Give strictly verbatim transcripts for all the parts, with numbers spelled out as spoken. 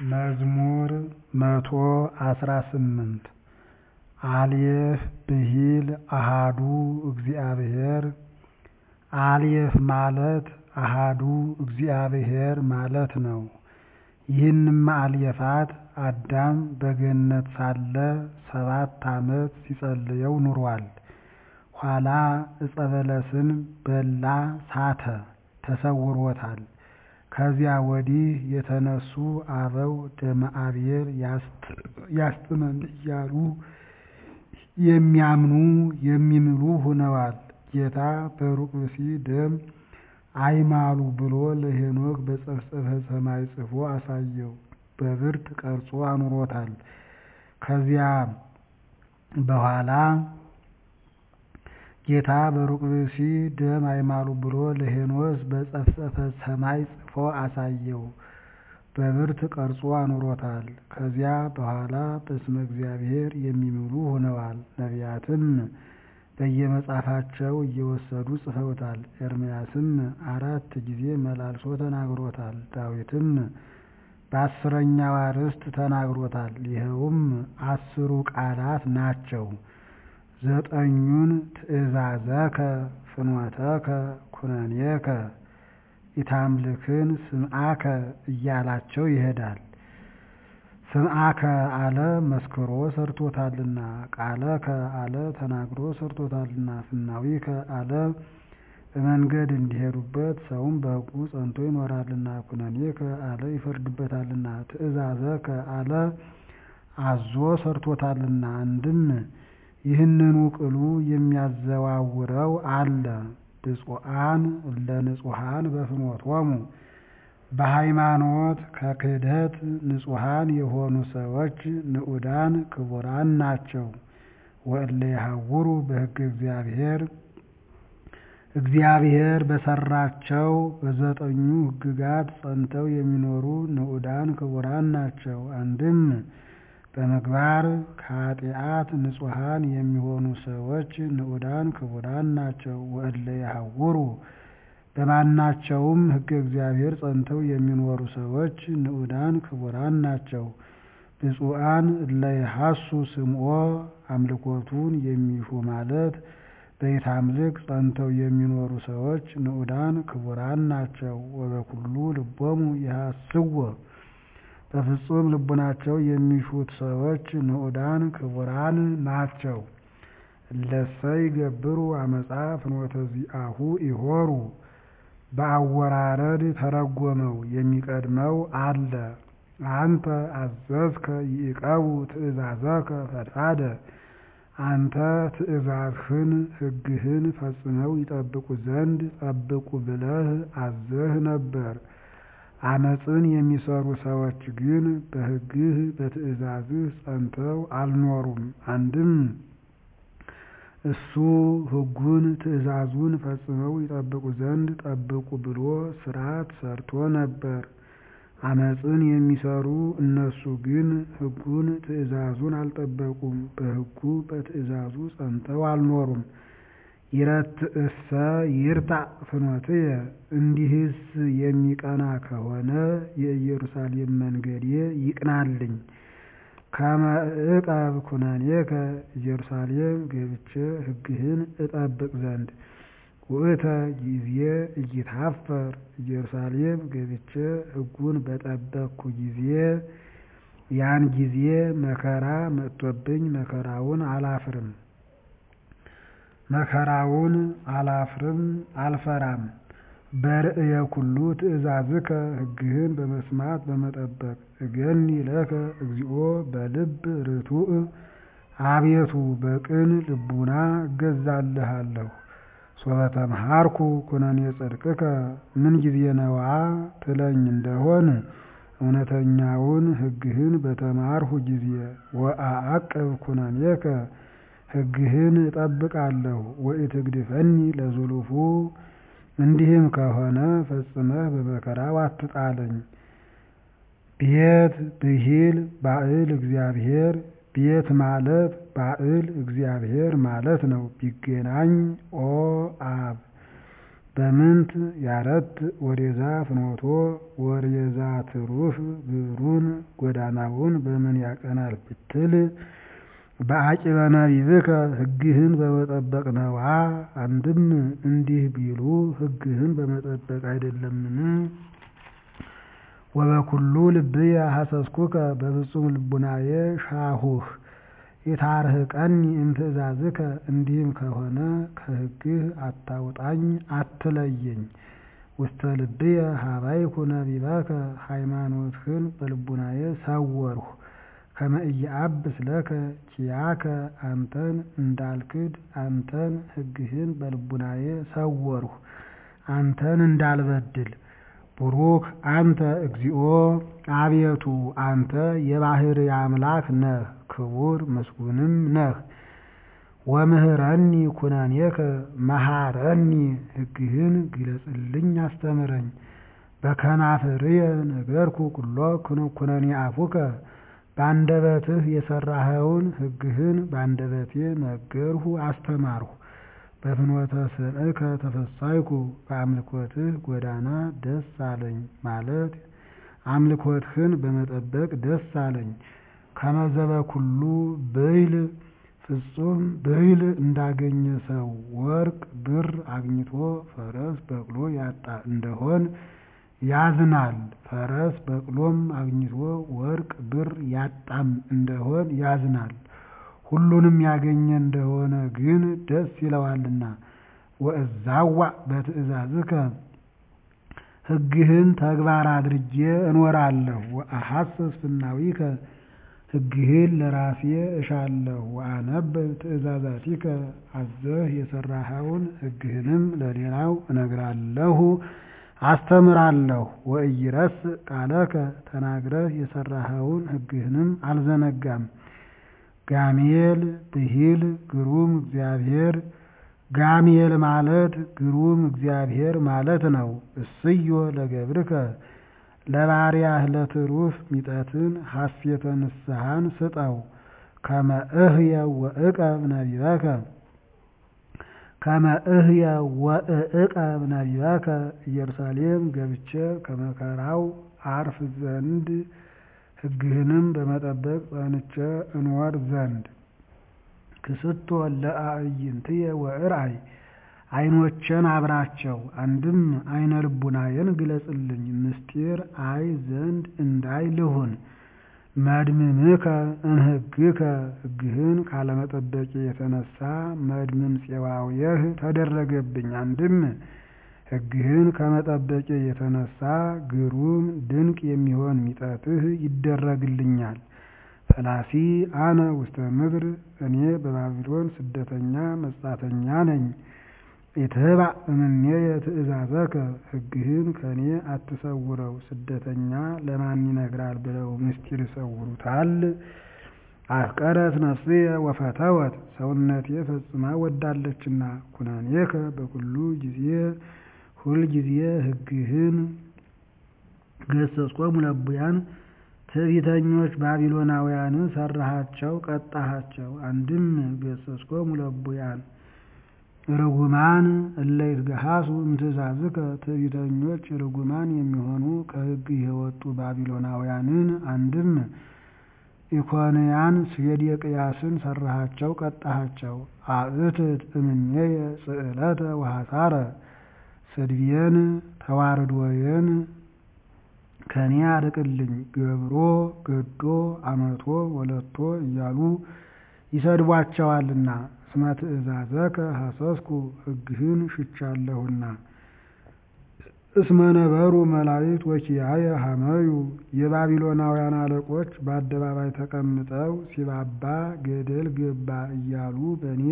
መዝሙር መቶ አስራ ስምንት አሌፍ ብሂል አሐዱ እግዚአብሔር አሌፍ ማለት አሐዱ እግዚአብሔር ማለት ነው። ይህንም አሌፋት አዳም በገነት ሳለ ሰባት ዓመት ሲጸልየው ኑሯል። ኋላ ዕፀ በለስን በላ ሳተ ተሰውሮታል። ከዚያ ወዲህ የተነሱ አበው ደመ አቤል ያስጥመን እያሉ የሚያምኑ የሚምሉ ሆነዋል። ጌታ በሩቅ ብእሲ ደም አይማሉ ብሎ ለሄኖክ በጸፍጸፈ ሰማይ ጽፎ አሳየው፣ በብርት ቀርጾ አኑሮታል። ከዚያ በኋላ ጌታ በሩቅ ብእሲ ደም አይማሉ ብሎ ለሄኖክ በጸፍጸፈ ሰማይ ጽፎ አሳየው፣ በብርት ቀርጾ አኑሮታል። ከዚያ በኋላ በስመ እግዚአብሔር የሚምሉ ሆነዋል። ነቢያትም በየመጽሐፋቸው እየወሰዱ ጽፈውታል። ኤርምያስም አራት ጊዜ መላልሶ ተናግሮታል። ዳዊትም በአስረኛው አርዕስት ተናግሮታል። ይኸውም አስሩ ቃላት ናቸው። ዘጠኙን ትእዛዘከ ፍኖተከ ኩነኔከ ኢታምልክን ስምዓከ እያላቸው ይሄዳል። ስምዓከ አለ መስክሮ ሰርቶታልና፣ ቃለከ አለ ተናግሮ ሰርቶታልና፣ ፍናዊከ አለ በመንገድ እንዲሄዱበት ሰውም በሕጉ ጸንቶ ይኖራልና፣ ኩነኔከ አለ ይፈርድበታልና፣ ትእዛዘከ አለ አዞ ሰርቶታልና። አንድም ይህንኑ ቅሉ የሚያዘዋውረው አለ። ብፁዓን እለ ንጹሐን በፍኖቶሙ በሃይማኖት ከክህደት ንጹሐን የሆኑ ሰዎች ንዑዳን ክቡራን ናቸው። ወእለ ይሐውሩ በሕገ እግዚአብሔር እግዚአብሔር በሰራቸው በዘጠኙ ሕግጋት ጸንተው የሚኖሩ ንዑዳን ክቡራን ናቸው። አንድም በምግባር ከኃጢአት ንጹሐን የሚሆኑ ሰዎች ንዑዳን ክቡራን ናቸው። ወእለ ይሐውሩ በማናቸውም ሕገ እግዚአብሔር ጸንተው የሚኖሩ ሰዎች ንዑዳን ክቡራን ናቸው። ብፁዓን እለ ይሐሱ ስምዖ አምልኮቱን የሚሹ ማለት በኢታምልክ ጸንተው የሚኖሩ ሰዎች ንዑዳን ክቡራን ናቸው። ወበኩሉ ልቦሙ ይሐስዎ በፍጹም ልቡናቸው የሚሹት ሰዎች ንዑዳን ክቡራን ናቸው። እለሰ ይገብሩ አመፃ ፍኖተ ዚአሁ ይሖሩ በአወራረድ ተረጎመው የሚቀድመው አለ። አንተ አዘዝከ ይዕቀቡ ትእዛዘከ ፈድፋደ አንተ ትእዛዝህን ሕግህን ፈጽመው ይጠብቁ ዘንድ ጠብቁ ብለህ አዘህ ነበር። አመፅን የሚሰሩ ሰዎች ግን በሕግህ በትእዛዝህ ጸንተው አልኖሩም። አንድም እሱ ሕጉን ትእዛዙን ፈጽመው ይጠብቁ ዘንድ ጠብቁ ብሎ ሥርዓት ሰርቶ ነበር። አመፅን የሚሰሩ እነሱ ግን ሕጉን ትእዛዙን አልጠበቁም፣ በሕጉ በትእዛዙ ጸንተው አልኖሩም። ይረትዕሰ ይርታዕ ፍኖትየ እንዲህስ የሚቀና ከሆነ የኢየሩሳሌም መንገዴ ይቅናልኝ። ከመ ዕቀብ ኩነኔከ ኢየሩሳሌም ገብቼ ሕግህን እጠብቅ ዘንድ። ውእተ ጊዜ ኢይትሐፈር ኢየሩሳሌም ገብቼ ሕጉን በጠበቅኩ ጊዜ ያን ጊዜ መከራ መጥቶብኝ መከራውን አላፍርም መከራውን አላፍርም አልፈራም። በርእየ ኩሉ ትእዛዝከ ሕግህን በመስማት በመጠበቅ እገኒ ለከ እግዚኦ በልብ ርቱዕ አቤቱ በቅን ልቡና እገዛልሃለሁ። ሶበ ተምሃርኩ ኩነኔ ጽድቅከ ምን ጊዜ ነዋ ትለኝ እንደሆን እውነተኛውን ሕግህን በተማርሁ ጊዜ። ወአዕቅብ ኩነኔከ ሕግህን እጠብቃለሁ። ወኢትግድፈኒ ለዝሉፉ እንዲህም ከሆነ ፈጽመህ በመከራው አትጣለኝ። ቤት ብሂል ባዕል እግዚአብሔር ቤት ማለት ባዕል እግዚአብሔር ማለት ነው። ቢገናኝ ኦ አብ በምንት ያረት ወዴዛ ፍኖቶ ወሬዛ ትሩፍ ግብሩን ጎዳናውን በምን ያቀናል ብትል በአቂበ ነቢብከ ሕግህን በመጠበቅ ነዋ። አንድም እንዲህ ቢሉ ሕግህን በመጠበቅ አይደለምን? ወበኩሉ ልብየ ሐሰስኩከ በፍጹም ልቡናዬ ሻሁህ የታርህቀኒ እምትእዛዝከ እንዲህም ከሆነ ከሕግህ አታውጣኝ አትለየኝ። ውስተ ልብየ ሀባይኩ ነቢበከ ሃይማኖትህን በልቡናዬ ሰወርሁ። ከመ ኢየአብስ ለከ ኪያከ አንተን እንዳልክድ አንተን ሕግህን በልቡናዬ ሰወርሁ አንተን እንዳልበድል። ቡሩክ አንተ እግዚኦ አቤቱ አንተ የባሕርይ አምላክ ነህ ክቡር ምስጉንም ነህ። ወምህረኒ ኩነኔከ መሃረኒ ሕግህን ግለጽልኝ አስተምረኝ። በከናፍርየ ነገርኩ ኩሎ ኩነኔ አፉከ በአንደበትህ የሠራኸውን ሕግህን በአንደበቴ ነገርሁ አስተማርሁ። በፍኖተ ስምዕከ ተፈሳይኩ በአምልኮትህ ጎዳና ደስ አለኝ ማለት አምልኮትህን በመጠበቅ ደስ አለኝ። ከመ ዘበኩሉ ብይል ፍጹም ብይል እንዳገኘ ሰው ወርቅ ብር አግኝቶ ፈረስ በቅሎ ያጣ እንደሆን ያዝናል። ፈረስ በቅሎም አግኝቶ ወርቅ ብር ያጣም እንደሆን ያዝናል። ሁሉንም ያገኘ እንደሆነ ግን ደስ ይለዋልና። ወእዛዋዕ በትእዛዝከ ሕግህን ተግባር አድርጌ እኖራለሁ። ወአሐስስ ፍናዊከ ሕግህን ለራሴ እሻለሁ። ወአነብብ ትእዛዛቲከ አዘህ የሠራኸውን ሕግህንም ለሌላው እነግራለሁ አስተምራለሁ። ወኢይረስእ ቃለከ ተናግረህ የሠራኸውን ሕግህንም አልዘነጋም። ጋሜል ብሂል ግሩም እግዚአብሔር ጋሜል ማለት ግሩም እግዚአብሔር ማለት ነው። እስዮ ለገብርከ ለባሪያህ ለትሩፍ ሚጠትን ሐሴተ ንስሐን ስጠው። ከመ እህየ ወእቀብ ነቢበከ ከመ እህየ ወእቀብ ነቢበከ ኢየሩሳሌም ገብቼ ከመከራው አርፍ ዘንድ ሕግህንም በመጠበቅ ጸንቼ እንወር ዘንድ። ክስቶ ለአዕይንትየ ወእርአይ ዓይኖቼን አብራቸው። አንድም ዓይነ ልቡናዬን ግለጽልኝ ምስጢር አይ ዘንድ እንዳይ ልሁን። መድምምከ እንሕግከ ሕግህን ካለመጠበቄ የተነሳ መድምም ፄዋውየህ ተደረገብኝ። አንድም ሕግህን ከመጠበቄ የተነሳ ግሩም ድንቅ የሚሆን ሚጠትህ ይደረግልኛል። ፈላሲ አነ ውስተ ምድር እኔ በባቢሎን ስደተኛ መጻተኛ ነኝ። ኢትህባእ እምኔየ ትእዛዘከ ሕግህን ከኔ አትሰውረው። ስደተኛ ለማን ይነግራል ብለው ምስጢር ይሰውሩታል። አፍቀረት ነፍስየ ወፈተወት ሰውነቴ ፈጽማ ወዳለችና። ኩነኔከ በኩሉ ጊዜ ሁል ጊዜ ሕግህን ገሰጽኮሙ ለእቡያን ትዕቢተኞች ባቢሎናውያንን ሰራሃቸው ቀጣሃቸው። አንድም ገሰጽኮሙ ለእቡያን ርጉማን እለ ይትገሃሱ እምትእዛዝከ ትዕቢተኞች ርጉማን የሚሆኑ ከሕግህ የወጡ ባቢሎናውያንን አንድም ኢኮንያን ሴዴቅያስን ሰራሃቸው ቀጣሃቸው። አእትት እምኔየ ጽዕለተ ወሐሳረ ስድቤን ተዋርዶዬን ከኔ አርቅልኝ። ገብሮ ገዶ አመቶ ወለቶ እያሉ ይሰድቧቸዋልና። እስመ ትእዛዘከ ሐሰስኩ ሕግህን ሽቻለሁና። እስመ ነበሩ መላእክት ወኪያየ ሐመዩ የባቢሎናውያን አለቆች በአደባባይ ተቀምጠው ሲባባ ገደል ገባ እያሉ በእኔ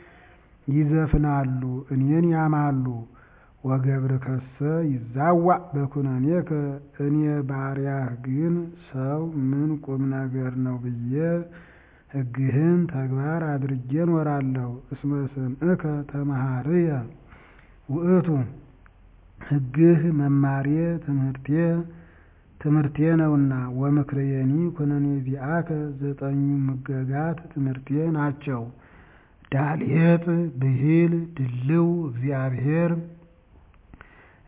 ይዘፍናሉ እኔን ያማሉ። ወገብርከሰ ይዛዋዕ በኩነኔከ እኔ ባሪያህ ግን ሰው ምን ቁም ነገር ነው ብዬ ሕግህን ተግባር አድርጌ እኖራለሁ። እስመ ስምዕከ ተመሃርየ ውእቱ ሕግህ መማሬ ትምህርቴ ትምህርቴ ነውና። ወምክርየኒ ኩነኔ ዚአከ ዘጠኙ ሕግጋት ትምህርቴ ናቸው። ዳልየጥ ብሂል ድልው እግዚአብሔር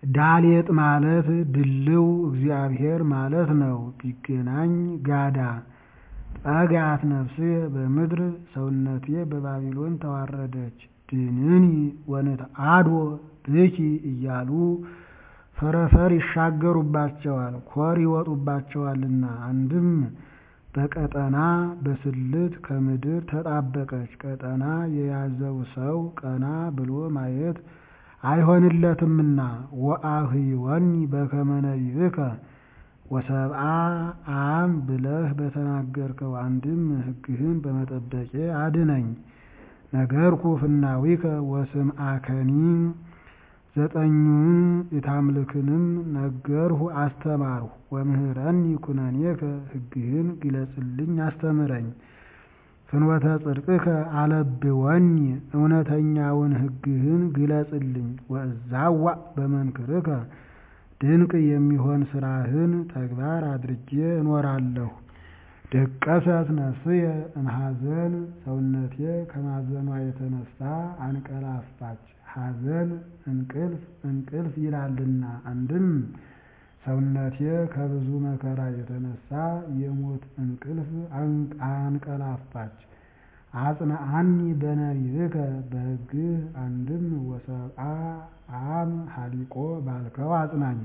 ዳሌጥ ማለት ድልው እግዚአብሔር ማለት ነው። ቢገናኝ ጋዳ ጠጋት ነፍስየ በምድር ሰውነቴ በባቢሎን ተዋረደች። ድንኒ ወንትዓድዎ ብኪ እያሉ ፈረፈር ይሻገሩባቸዋል ኮር ይወጡባቸዋልና። አንድም በቀጠና በስልት ከምድር ተጣበቀች። ቀጠና የያዘው ሰው ቀና ብሎ ማየት አይሆንለትምና። ወአህይወኒ በከመ ነቢብከ ወሰብአ አም ብለህ በተናገርከው አንድም ሕግህን በመጠበቄ አድነኝ። ነገርኩ ፍናዊከ ወስምዓከኒ ዘጠኙን ኢታምልክንም ነገርሁ አስተማርሁ። ወምህረኒ ኩነኔከ ሕግህን ግለጽልኝ አስተምረኝ። ፍኖተ ጽድቅከ አለብወኒ እውነተኛውን ሕግህን ግለጽልኝ። ወእዛዋዕ በመንክርከ ድንቅ የሚሆን ስራህን ተግባር አድርጌ እኖራለሁ። ደቀሰት ነፍስየ እምሐዘን ሰውነቴ ከማዘኗ የተነሳ አንቀላፋች። ሐዘን እንቅልፍ እንቅልፍ ይላልና። አንድም ሰውነቴ ከብዙ መከራ የተነሳ የሞት እንቅልፍ አንቀላፋች። አጽንዓኒ በነቢብከ በሕግህ አንድም ወሰብአ አም ሀሊቆ ባልከው አጽናኝ።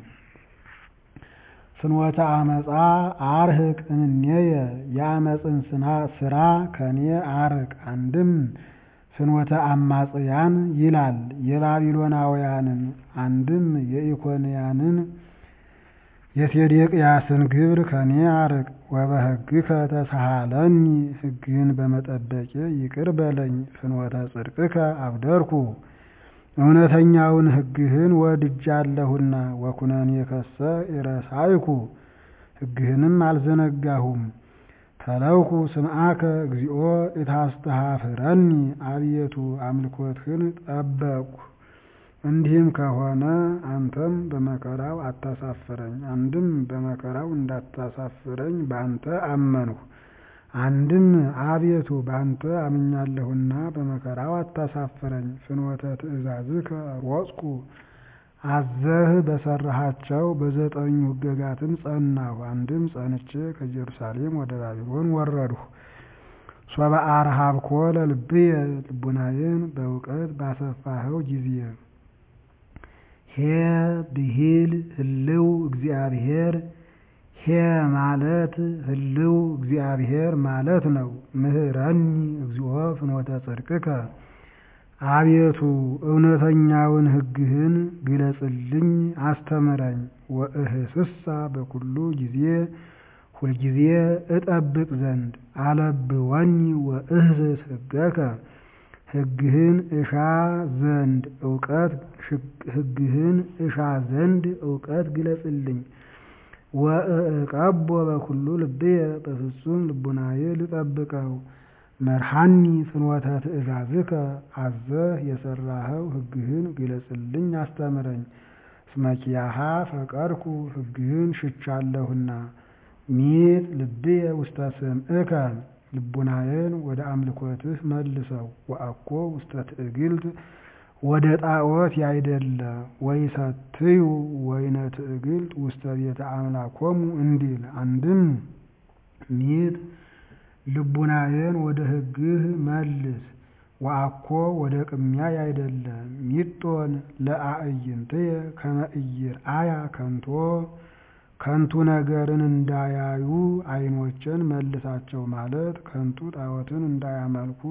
ፍኖተ አመፃ አርህቅ እምኔየ የአመፅን ስራ ከኔ አርቅ። አንድም ፍኖተ አማጽያን ይላል የባቢሎናውያንን። አንድም የኢኮንያንን የሴዴቅያስን ግብር ከኔ አርቅ። ወበሕግከ ተሳሃለኒ ሕግህን በመጠበቄ ይቅር በለኝ። ፍኖተ ጽድቅከ አብደርኩ እውነተኛውን ሕግህን ወድጃለሁና። ወኩነኔከሰ ኢረሳይኩ ሕግህንም አልዘነጋሁም። ተለውኩ ስምዓከ እግዚኦ ኢታስተኀፍረኒ አቤቱ አምልኮትህን ጠበቅሁ። እንዲህም ከሆነ አንተም በመከራው አታሳፍረኝ። አንድም በመከራው እንዳታሳፍረኝ በአንተ አመንሁ። አንድም አቤቱ በአንተ አምኛለሁና በመከራው አታሳፍረኝ። ፍኖተ ትእዛዝከ ሮጽኩ አዘህ በሰራሃቸው በዘጠኙ ሕግጋትም ጸናሁ። አንድም ጸንቼ ከኢየሩሳሌም ወደ ባቢሎን ወረድሁ። ሶበ አርሃብኮ ለልብየ ልቡናዬን በእውቀት ባሰፋኸው ጊዜ። ሄ ብሂል ህልው እግዚአብሔር ሄ ማለት ህልው እግዚአብሔር ማለት ነው። ምህረኒ እግዚኦ ፍኖተ ጽድቅከ አቤቱ እውነተኛውን ሕግህን ግለጽልኝ አስተምረኝ። ወእህስሳ በኩሉ ጊዜ ሁልጊዜ እጠብቅ ዘንድ። አለብወኒ ወእህስስ ሕገከ ሕግህን እሻ ዘንድ እውቀት ሕግህን እሻ ዘንድ እውቀት ግለጽልኝ። ወእቀቦ በኩሉ ልብየ በፍጹም ልቡናዬ ልጠብቀው። መርሃኒ ፍኖተ ትእዛዝከ አዘህ የሰራኸው ሕግህን ግለጽልኝ አስተምረኝ። እስመኪያሃ ፈቀድኩ ሕግህን ሽቻለሁና። ሚጥ ልብየ ውስተ ስምዕከ ልቡናዬን ወደ አምልኮትህ መልሰው። ወአኮ ውስተ ትዕግልት ወደ ጣዖት ያይደለ። ወይሰትዩ ወይነ ትዕግልት ውስተ ቤተ አምላኮሙ እንዲል። አንድም ሚጥ ልቡናዬን ወደ ሕግህ መልስ። ወአኮ ወደ ቅሚያ ያይደለ። ሚጦን ለአዕይንትየ ከመ ኢይርአያ ከንቶ ከንቱ ነገርን እንዳያዩ ዓይኖችን መልሳቸው ማለት ከንቱ ጣዖትን እንዳያመልኩ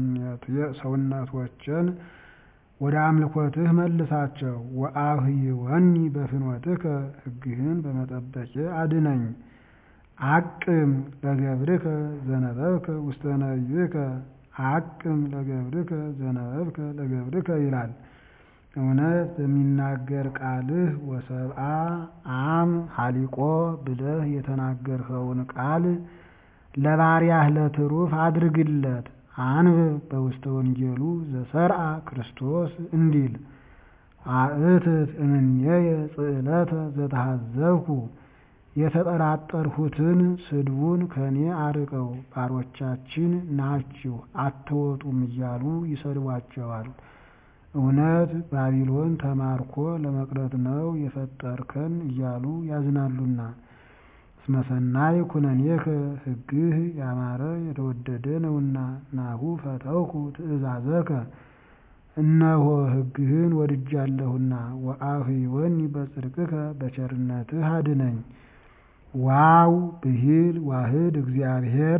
ሰውነቶችን ወደ አምልኮትህ መልሳቸው። ወአህይወኒ በፍኖትከ ሕግህን በመጠበቄ አድነኝ። አቅም ለገብርከ ዘነበብከ ውስተ ነቢብከ አቅም ለገብርከ ዘነበብከ ለገብርከ ይላል። እውነት በሚናገር ቃልህ ወሰብአ አም ሀሊቆ ብለህ የተናገርኸውን ቃል ለባሪያህ ለትሩፍ አድርግለት። አንብብ በውስተ ወንጌሉ ዘሰርአ ክርስቶስ እንዲል። አእትት እምኔየ ጽዕለተ ዘተሃዘብኩ የተጠራጠርሁትን ስድቡን ከኔ አርቀው። ባሮቻችን ናችሁ አትወጡም እያሉ ይሰድቧቸዋል። እውነት ባቢሎን ተማርኮ ለመቅረት ነው የፈጠርከን እያሉ ያዝናሉና። እስመ ሰናይ ኩነኔከ ሕግህ ያማረ የተወደደ ነውና። ናሁ ፈተውኩ ትእዛዘከ እነሆ ሕግህን ወድጃለሁና። ወአህይወኒ በጽድቅከ በቸርነትህ አድነኝ። ዋው ብሂል ዋህድ እግዚአብሔር።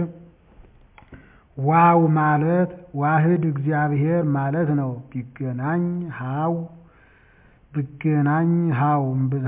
ዋው ማለት ዋህድ እግዚአብሔር ማለት ነው። ቢገናኝ ሃው ቢገናኝ ሃው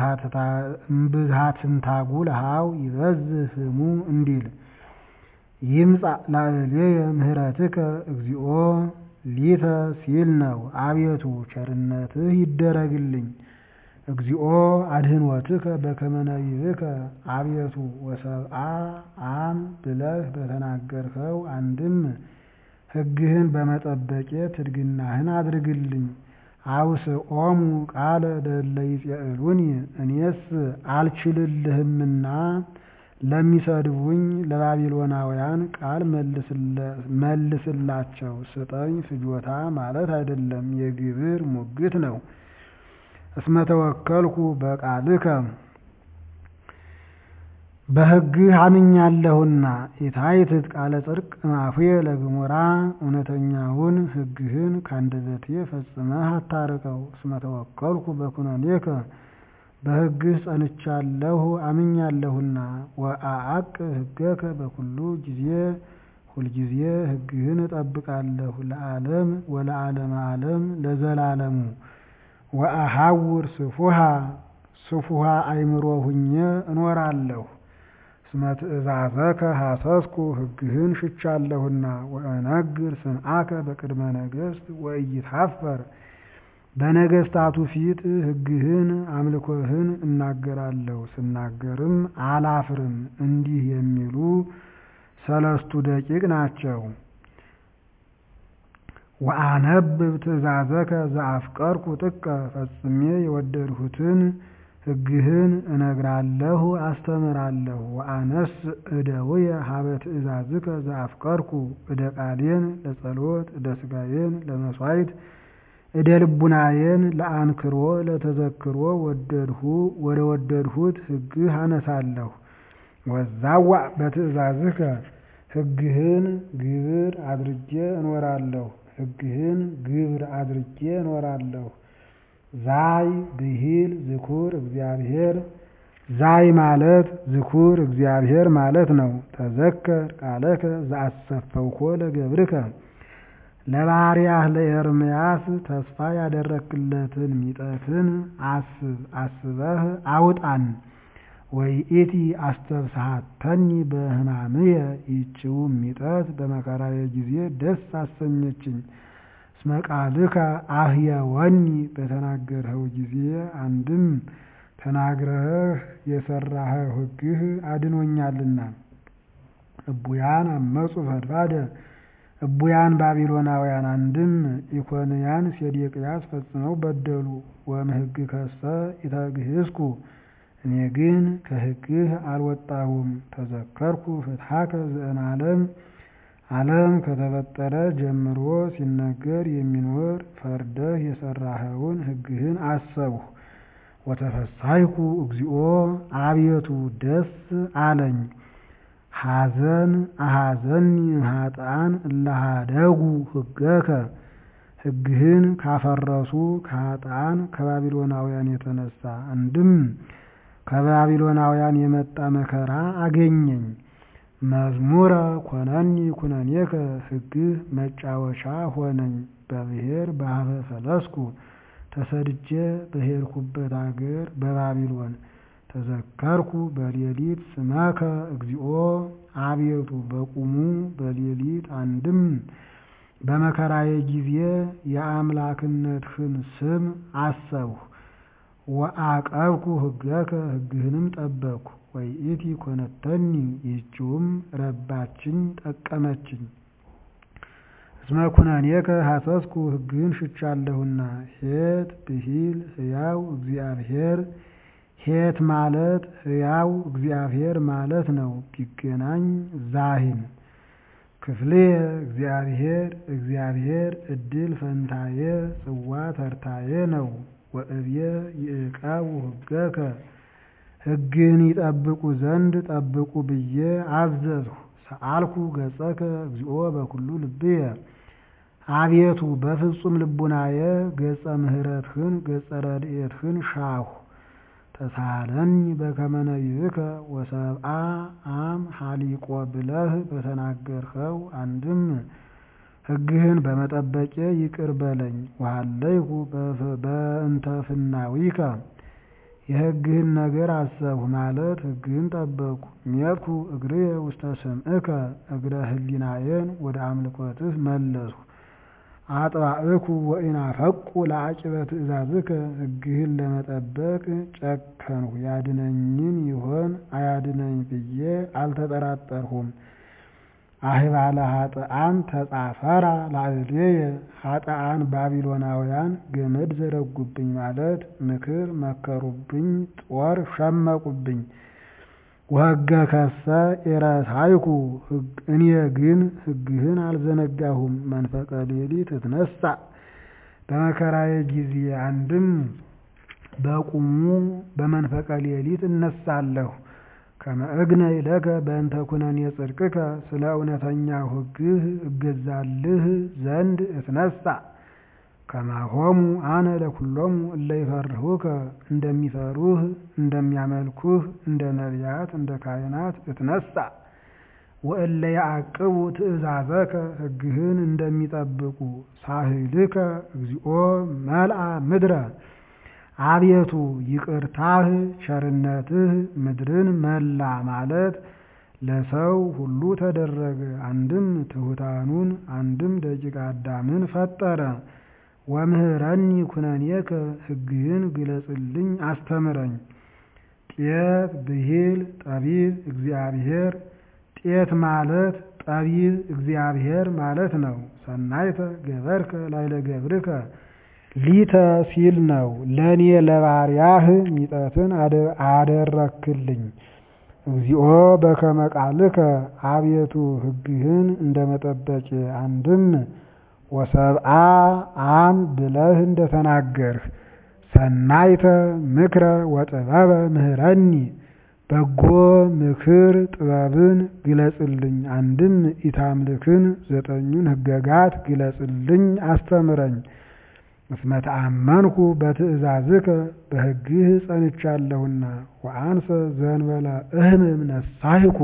እምብዝሃትንታጉል ሃው ይበዝህ ስሙ እንዲል። ይምጻእ ላዕሌየ ምህረትከ እግዚኦ ሊተ ሲል ነው። አቤቱ ቸርነትህ ይደረግልኝ። እግዚኦ አድኅኖትከ በከመ ነቢብከ አቤቱ ወሰብአ አም ብለህ በተናገርኸው አንድም ሕግህን በመጠበቄ ትድግናህን አድርግልኝ። አውስኦሙ ቃለ ለእለ ይጼእሉኒ እኔስ አልችልልህምና ለሚሰድቡኝ ለባቢሎናውያን ቃል መልስላቸው። ስጠኝ ፍጆታ ማለት አይደለም፣ የግብር ሙግት ነው። እስመ ተወከልኩ በቃልከ በሕግህ አምኛለሁና። ኢታይትት ቃለ ጽድቅ እምአፉየ ለግሙራ እውነተኛውን ሕግህን ካንደበቴ ፈጽመህ አታርቀው። እስመ ተወከልኩ በኩነኔከ በሕግህ ጸንቻለሁ አምኛለሁና። ወአዐቅ ሕገከ በኩሉ ጊዜ ሁልጊዜ ሕግህን እጠብቃለሁ። ለዓለም ወለዓለመ ዓለም ለዘላለሙ። ወአሐውር ስፉሃ ስፉሃ አእምሮ ሁኜ እኖራለሁ። እስመ ትእዛዘከ ሐሰስኩ ሕግህን ሽቻለሁና። ወእነግር ስምዓከ በቅድመ ነገሥት ወኢይትኀፈር በነገሥታቱ ፊት ሕግህን አምልኮህን እናገራለሁ፣ ስናገርም አላፍርም። እንዲህ የሚሉ ሰለስቱ ደቂቅ ናቸው። ወአነብብ ትእዛዘከ ዘአፍቀርኩ ጥቀ ፈጽሜ የወደድሁትን ሕግህን እነግራለሁ አስተምራለሁ። ወአነስ እደውየ ሀበ ትእዛዝከ ዘአፍቀርኩ እደ ቃሌን ለጸሎት እደ ሥጋዬን ለመሥዋዕት እደ ልቡናዬን ለአንክሮ ለተዘክሮ ወደድሁ ወደ ወደድሁት ሕግህ አነሳለሁ። ወዛዋዕ በትእዛዝከ ሕግህን ግብር አድርጌ እኖራለሁ ሕግህን ግብር አድርጌ እኖራለሁ። ዛይ ብሂል ዝኩር እግዚአብሔር። ዛይ ማለት ዝኩር እግዚአብሔር ማለት ነው። ተዘከር ቃለከ ዘአሰፈውኮ ለገብርከ ለባሪያህ ለኤርምያስ ተስፋ ያደረክለትን ሚጠትን አስብ አስበህ አውጣን። ወይእቲ አስተብስሐተኒ በሕማምየ ይህችውም ሚጠት በመከራዬ ጊዜ ደስ አሰኘችኝ። እስመ ቃልከ አህየወኒ በተናገርኸው ጊዜ አንድም ተናግረህ የሰራኸው ሕግህ አድኖኛልና። እቡያን አመፁ ፈድፋደ እቡያን ባቢሎናውያን አንድም ኢኮንያን ሴዴቅያስ ፈጽመው በደሉ። ወእምሕግከሰ ኢተግህዝኩ እኔ ግን ከሕግህ አልወጣሁም። ተዘከርኩ ፍትሐከ ዘእምዓለም ዓለም ከተፈጠረ ጀምሮ ሲነገር የሚኖር ፈርደህ የሰራኸውን ሕግህን አሰብሁ። ወተፈሳይኩ እግዚኦ አቤቱ ደስ አለኝ። ሐዘን አሐዘኒ እምኃጥኣን እለ ኀደጉ ሕገከ ሕግህን ካፈረሱ ከኃጥኣን ከባቢሎናውያን የተነሳ አንድም ከባቢሎናውያን የመጣ መከራ አገኘኝ። መዝሙረ ኮነኒ ኩነኔከ ሕግህ መጫወቻ ሆነኝ። በብሔር በኀበ ፈለስኩ ተሰድጄ በሄድኩበት አገር በባቢሎን ተዘከርኩ በሌሊት ስመከ እግዚኦ አቤቱ በቁሙ በሌሊት አንድም በመከራዬ ጊዜ የአምላክነትህን ስም አሰብሁ። ወአቀብኩ ሕገከ ሕግህንም ጠበቅኩ። ወይእቲ ኮነተኒ ይህችውም ረባችኝ ጠቀመችኝ። እስመ ኩነኔከ ሐሰስኩ ሕግህን ሽቻለሁና። ኄት ብሂል ሕያው እግዚአብሔር። ኄት ማለት ሕያው እግዚአብሔር ማለት ነው። ቢገናኝ ዛሂን ክፍሌ እግዚአብሔር እግዚአብሔር እድል ፈንታዬ ጽዋ ተርታዬ ነው። ወእብየ ይዕቀቡ ሕገከ ሕግን ይጠብቁ ዘንድ ጠብቁ ብዬ አዘዝሁ። ሰአልኩ ገጸከ እግዚኦ በኩሉ ልብየ አቤቱ በፍጹም ልቡናዬ ገጸ ምሕረትህን ገጸ ረድኤትህን ሻሁ። ተሳለኒ በከመ ነቢብከ ወሰብአ አም ሀሊቆ ብለህ በተናገርኸው አንድም ሕግህን በመጠበቄ ይቅር በለኝ። ወሀለይኩ በእንተ ፍናዊከ የሕግህን ነገር አሰብሁ ማለት ሕግህን ጠበቅሁ። ሜጥኩ እግርየ ውስተ ስምዕከ እግረ ህሊናዬን ወደ አምልኮትህ መለስሁ። አጥባእኩ ወኢናፈቁ ለአቂበ ትእዛዝከ ሕግህን ለመጠበቅ ጨከንሁ። ያድነኝን ይሆን አያድነኝ ብዬ አልተጠራጠርሁም። አህባለ ኃጥአን ተጻፈራ ላዕሌየ ኃጥአን ባቢሎናውያን ገመድ ዘረጉብኝ ማለት ምክር መከሩብኝ፣ ጦር ሸመቁብኝ። ወሕገከሰ ኢረሳይኩ እኔ ግን ሕግህን አልዘነጋሁም። መንፈቀ ሌሊት እትነሣ በመከራዬ ጊዜ አንድም በቁሙ በመንፈቀ ሌሊት እነሳለሁ። ከመ እግነይ ለከ በእንተ ኩነኔ ጽድቅከ ስለ እውነተኛው ሕግህ እገዛልህ ዘንድ እትነሣ። ከማሆሙ አነ ለኩሎሙ እለ ይፈርሁከ እንደሚፈሩህ እንደሚያመልኩህ እንደ ነቢያት እንደ ካህናት እትነሣ። ወእለ ያዕቅቡ ትእዛዘከ ሕግህን እንደሚጠብቁ ሳህልከ እግዚኦ መልአ ምድረ አቤቱ ይቅርታህ ቸርነትህ ምድርን መላ ማለት ለሰው ሁሉ ተደረገ። አንድም ትሑታኑን አንድም ደቂቀ አዳምን ፈጠረ። ወምህረኒ ኩነኔከ ሕግህን ግለጽልኝ አስተምረኝ። ጤት ብሂል ጠቢብ እግዚአብሔር ጤት ማለት ጠቢብ እግዚአብሔር ማለት ነው። ሰናይተ ገበርከ ላዕለ ገብርከ ሊተ ሲል ነው። ለእኔ ለባሪያህ ሚጠትን አደረክልኝ። እግዚኦ በከመ ቃልከ አቤቱ ሕግህን እንደመጠበቄ አንድም ወሰብአ አም ብለህ እንደተናገርህ። ሰናይተ ምክረ ወጥበበ ምህረኒ በጎ ምክር ጥበብን ግለጽልኝ። አንድም ኢታምልክን ዘጠኙን ሕገጋት ግለጽልኝ አስተምረኝ። እስመ ተአመንኩ በትእዛዝከ በሕግህ ጸንቻለሁና። ወአንሰ ዘእንበለ እህምም ነሣሂኩ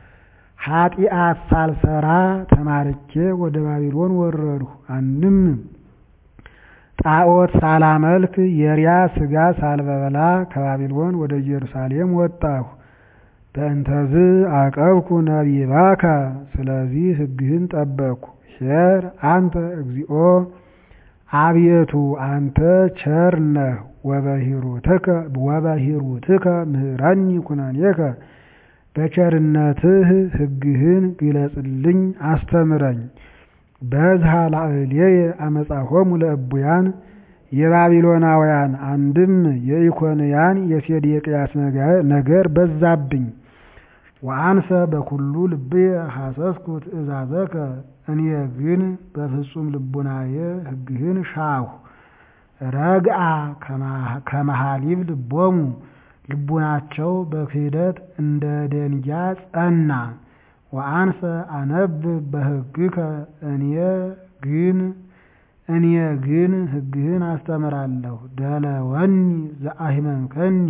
ኃጢአት ሳልሰራ ተማርኬ ወደ ባቢሎን ወረድሁ። አንድም ጣዖት ሳላመልክ የሪያ ሥጋ ሳልበላ ከባቢሎን ወደ ኢየሩሳሌም ወጣሁ። በእንተዝ አቀብኩ ነቢባከ ስለዚህ ሕግህን ጠበቅኩ። ኄር አንተ እግዚኦ አቤቱ አንተ ቸር ነህ። ወበሂሩትከ ምህረኒ ኩነኔከ በቸርነትህ ሕግህን ግለጽልኝ አስተምረኝ። በዝሃ ላዕሌየ አመፃሆሙ ለእቡያን የባቢሎናውያን አንድም የኢኮንያን የሴዴቅያስ ነገር በዛብኝ። ወአንሰ በኩሉ ልብየ ሐሰስኩ ትእዛዘከ እኔ ግን በፍጹም ልቡናዬ ሕግህን ሻሁ። ረግአ ከመሃሊብ ልቦሙ ልቡናቸው በክህደት እንደ ደንጊያ ጸና። ወአንሰ አነብብ በሕግከ እኔ ግን እኔ ግን ሕግህን አስተምራለሁ። ደለወኒ ዘአሂመምከኒ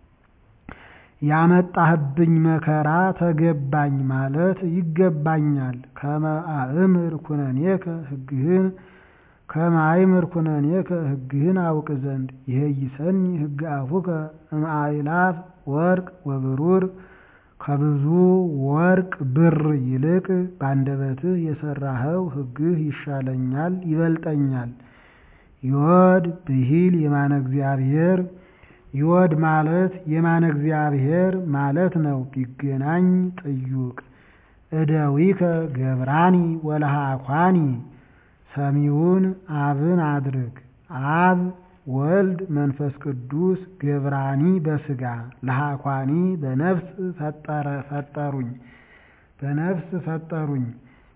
ያመጣህብኝ መከራ ተገባኝ ማለት ይገባኛል። ከመ አእምር ኩነኔከ ሕግህን ከመ አእምር ኩነኔከ ሕግህን አውቅ ዘንድ። ይሄይሰኒ ሕግ አፉከ እምአእላፍ ወርቅ ወብሩር ከብዙ ወርቅ ብር ይልቅ በአንደበትህ የሰራኸው ሕግህ ይሻለኛል ይበልጠኛል። ዮድ ብሂል የማነ እግዚአብሔር ዮድ ማለት የማነ እግዚአብሔር ማለት ነው። ቢገናኝ ጥዩቅ እደዊከ ገብራኒ ወለሃኳኒ ሰሚውን አብን አድርግ። አብ ወልድ መንፈስ ቅዱስ ገብራኒ በስጋ ለሃኳኒ በነፍስ ፈጠሩኝ በነፍስ ፈጠሩኝ።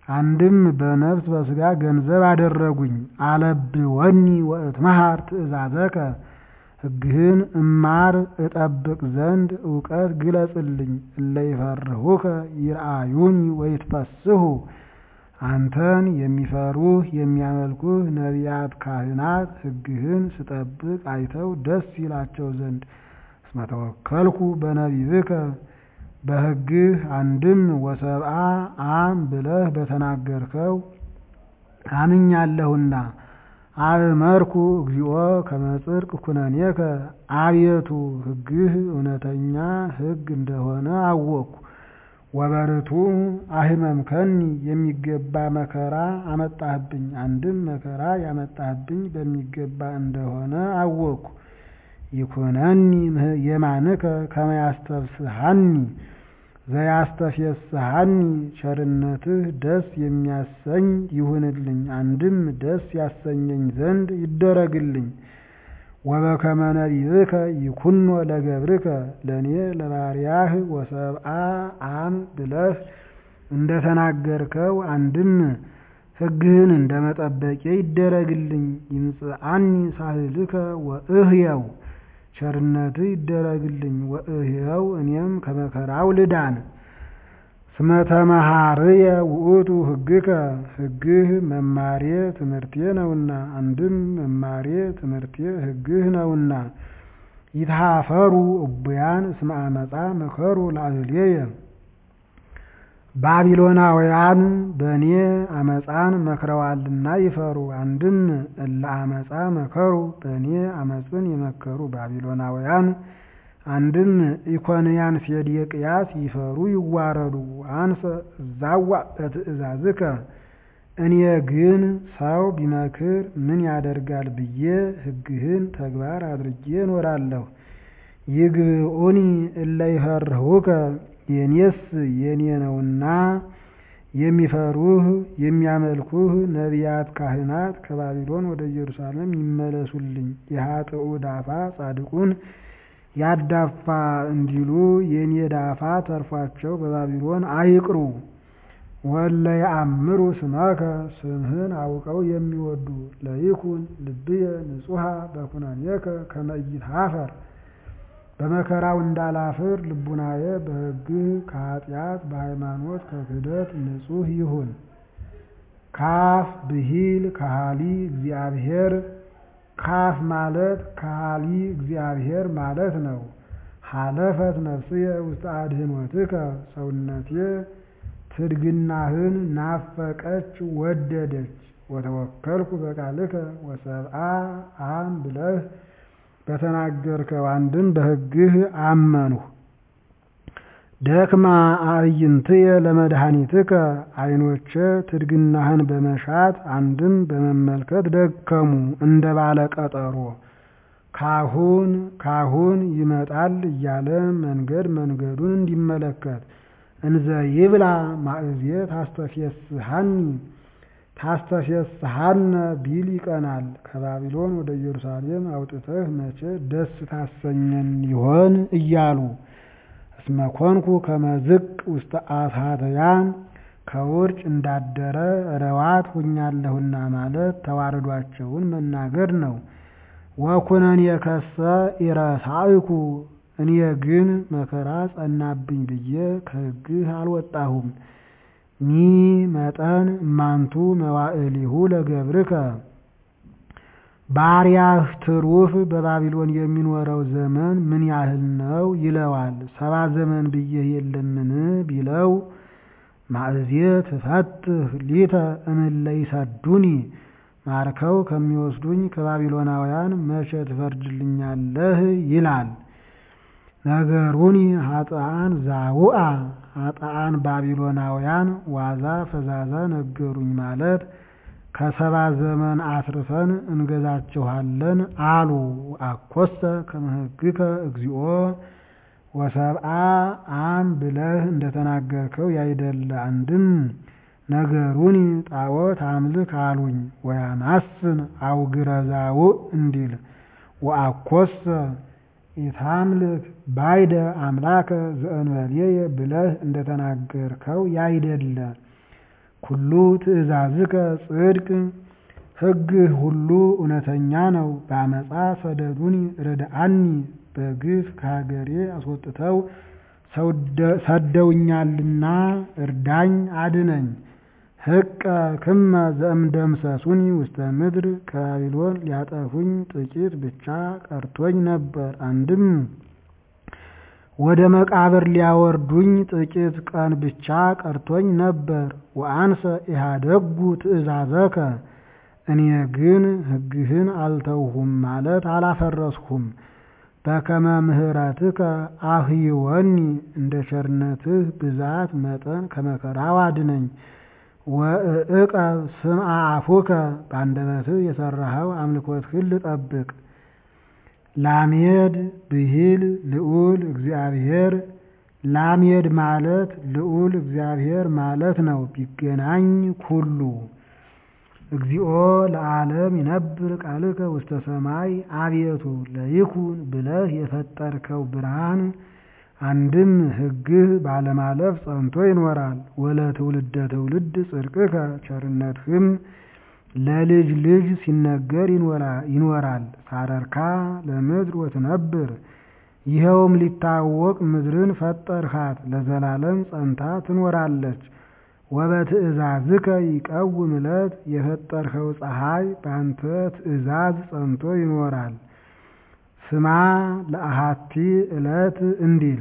አንድም በነፍስ በሥጋ ገንዘብ አደረጉኝ። አለብወኒ ወእትመሃር ትእዛዘከ ሕግህን እማር እጠብቅ ዘንድ እውቀት ግለጽልኝ። እለ ይፈርሁከ ይርአዩኒ ወይትፈስሑ አንተን የሚፈሩህ የሚያመልኩህ ነቢያት ካህናት ሕግህን ስጠብቅ አይተው ደስ ይላቸው ዘንድ። እስመ ተወከልኩ በነቢብከ በሕግህ አንድም ወሰብአ አም ብለህ በተናገርከው አምኛለሁና። አእመርኩ እግዚኦ ከመ ጽድቅ ኩነኔከ አቤቱ ሕግህ እውነተኛ ሕግ እንደሆነ አወቅኩ። ወበርቱ አህመምከኒ የሚገባ መከራ አመጣህብኝ። አንድም መከራ ያመጣህብኝ በሚገባ እንደሆነ አወቅኩ። ይኩነኒ የማንከ ከመ ያስተፍስሐኒ ዘያስተፌስሐኒ ቸርነትህ ደስ የሚያሰኝ ይሁንልኝ። አንድም ደስ ያሰኘኝ ዘንድ ይደረግልኝ። ወበከመ ነቢብከ ይኩኖ ለገብርከ ለእኔ ለባሪያህ ወሰብአ አም ብለህ እንደተናገርከው አንድም ሕግህን እንደመጠበቄ ይደረግልኝ። ይምጽአኒ ሳህልከ ወእህየው ቸርነትህ ይደረግልኝ ወእህየው እኔም ከመከራው ልዳን። እስመ ተመሃርየ ውእቱ ሕግከ ሕግህ መማሬ ትምህርቴ ነውና። አንድም መማሬ ትምህርቴ ሕግህ ነውና። ይትሃፈሩ እቡያን እስመ አመፃ መከሩ ላዕሌየ ባቢሎናውያን በእኔ አመፃን መክረዋልና ይፈሩ። አንድም እለ አመፃ መከሩ በእኔ አመፅን የመከሩ ባቢሎናውያን አንድም ኢኮንያን ሴዴቅያስ ይፈሩ ይዋረዱ። አንሰ እዛዋዕ በትእዛዝከ እኔ ግን ሰው ቢመክር ምን ያደርጋል ብዬ ሕግህን ተግባር አድርጌ እኖራለሁ። ይግብኡኒ እለ ይፈርሁከ የኔስ የኔ ነውና የሚፈሩህ የሚያመልኩህ ነቢያት ካህናት ከባቢሎን ወደ ኢየሩሳሌም ይመለሱልኝ። የኃጥኡ ዳፋ ጻድቁን ያዳፋ እንዲሉ የኔ ዳፋ ተርፏቸው በባቢሎን አይቅሩ። ወለ ያአምሩ ስመከ ስምህን አውቀው የሚወዱ ለይኩን ልብየ ንጹሐ በኩነኔከ ከመ ኢይትሃፈር በመከራው እንዳላፍር ልቡናዬ በሕግህ ከኃጢአት በሃይማኖት ከክህደት ንጹሕ ይሁን። ካፍ ብሂል ካሃሊ እግዚአብሔር ካፍ ማለት ካሃሊ እግዚአብሔር ማለት ነው። ሀለፈት ነፍስየ ውስተ አድኅኖትከ ሰውነቴ ትድግናህን ናፈቀች ወደደች። ወተወከልኩ በቃልከ ወሰብአ አም ብለህ በተናገርከው አንድም በሕግህ አመንሁ። ደክማ አዕይንትየ ለመድኃኒትከ ዓይኖቼ ትድግናህን በመሻት አንድም በመመልከት ደከሙ እንደ ባለ ቀጠሮ። ካሁን ካሁን ይመጣል እያለ መንገድ መንገዱን እንዲመለከት። እንዘ ይብላ ማእዜ ታስተፌስሐኒ ታስተፌስሐነ ቢል ይቀናል። ከባቢሎን ወደ ኢየሩሳሌም አውጥተህ መቼ ደስ ታሰኘን ይሆን እያሉ። እስመ ኮንኩ ከመ ዝቅ ውስተ አሳትያን ከውርጭ እንዳደረ ረዋት ሁኛለሁና ማለት ተዋረዷቸውን መናገር ነው። ወኩነኔከሰ ኢረሳዕኩ እኔ ግን መከራ ጸናብኝ ብዬ ከሕግህ አልወጣሁም። ሚ መጠን እማንቱ መዋዕሊሁ ለገብርከ ባሪያህ ትሩፍ በባቢሎን የሚኖረው ዘመን ምን ያህል ነው ይለዋል። ሰባ ዘመን ብዬ የለምን ቢለው ማእዜ ትፈትህ ሊተ እምእለ ይሰዱኒ ማርከው ከሚወስዱኝ ከባቢሎናውያን መቼ ትፈርድልኛለህ ይላል። ነገሩኒ ኃጥአን ዛውአ ኃጥአን ባቢሎናውያን ዋዛ ፈዛዛ ነገሩኝ ማለት ከሰባ ዘመን አትርፈን እንገዛችኋለን አሉ። አኮሰ ከመ ሕግከ እግዚኦ ወሰብአ አም ብለህ እንደተናገርከው ያይደለ። አንድም ነገሩኒ ጣዖት አምልክ አሉኝ ወያማስን አውግረዛውእ እንዲል። ወአኮሰ ኢታምልክ ባይደ አምላከ ዘእንበሌየ ብለህ እንደተናገርከው ያይደለ። ኩሉ ትእዛዝከ ጽድቅ ሕግህ ሁሉ እውነተኛ ነው። በአመፃ ሰደዱኒ ረድአኒ በግፍ ከሀገሬ አስወጥተው ሰደውኛልና እርዳኝ አድነኝ። ሕቀ ክመ ዘእምደምሰሱኒ ውስተ ምድር ከባቢሎን ሊያጠፉኝ ጥቂት ብቻ ቀርቶኝ ነበር። አንድም ወደ መቃብር ሊያወርዱኝ ጥቂት ቀን ብቻ ቀርቶኝ ነበር። ወአንሰ ኢሃደጉ ትእዛዘከ እኔ ግን ሕግህን አልተውሁም ማለት አላፈረስሁም። በከመ ምሕረትከ አህይወኒ እንደ ቸርነትህ ብዛት መጠን ከመከራው አድነኝ። ወእዕቀብ ስምዐ አፉከ በአንደበትህ የሠራኸው አምልኮትህን ልጠብቅ። ላሜድ ብሂል ልዑል እግዚአብሔር ላሜድ ማለት ልዑል እግዚአብሔር ማለት ነው። ቢገናኝ ኩሉ እግዚኦ ለዓለም ይነብር ቃልከ ውስተ ሰማይ አቤቱ ለይኩን ብለህ የፈጠርከው ብርሃን አንድም ሕግህ ባለማለፍ ጸንቶ ይኖራል። ወለትውልደ ትውልድ ጽድቅከ ቸርነትህም ለልጅ ልጅ ሲነገር ይኖራል። ሳረርካ ለምድር ወትነብር ይኸውም ሊታወቅ ምድርን ፈጠርሃት ለዘላለም ጸንታ ትኖራለች። ወበትእዛዝከ ይቀውም ዕለት የፈጠርኸው ፀሐይ በአንተ ትእዛዝ ጸንቶ ይኖራል። ስማ ለአሃቲ ዕለት እንዲል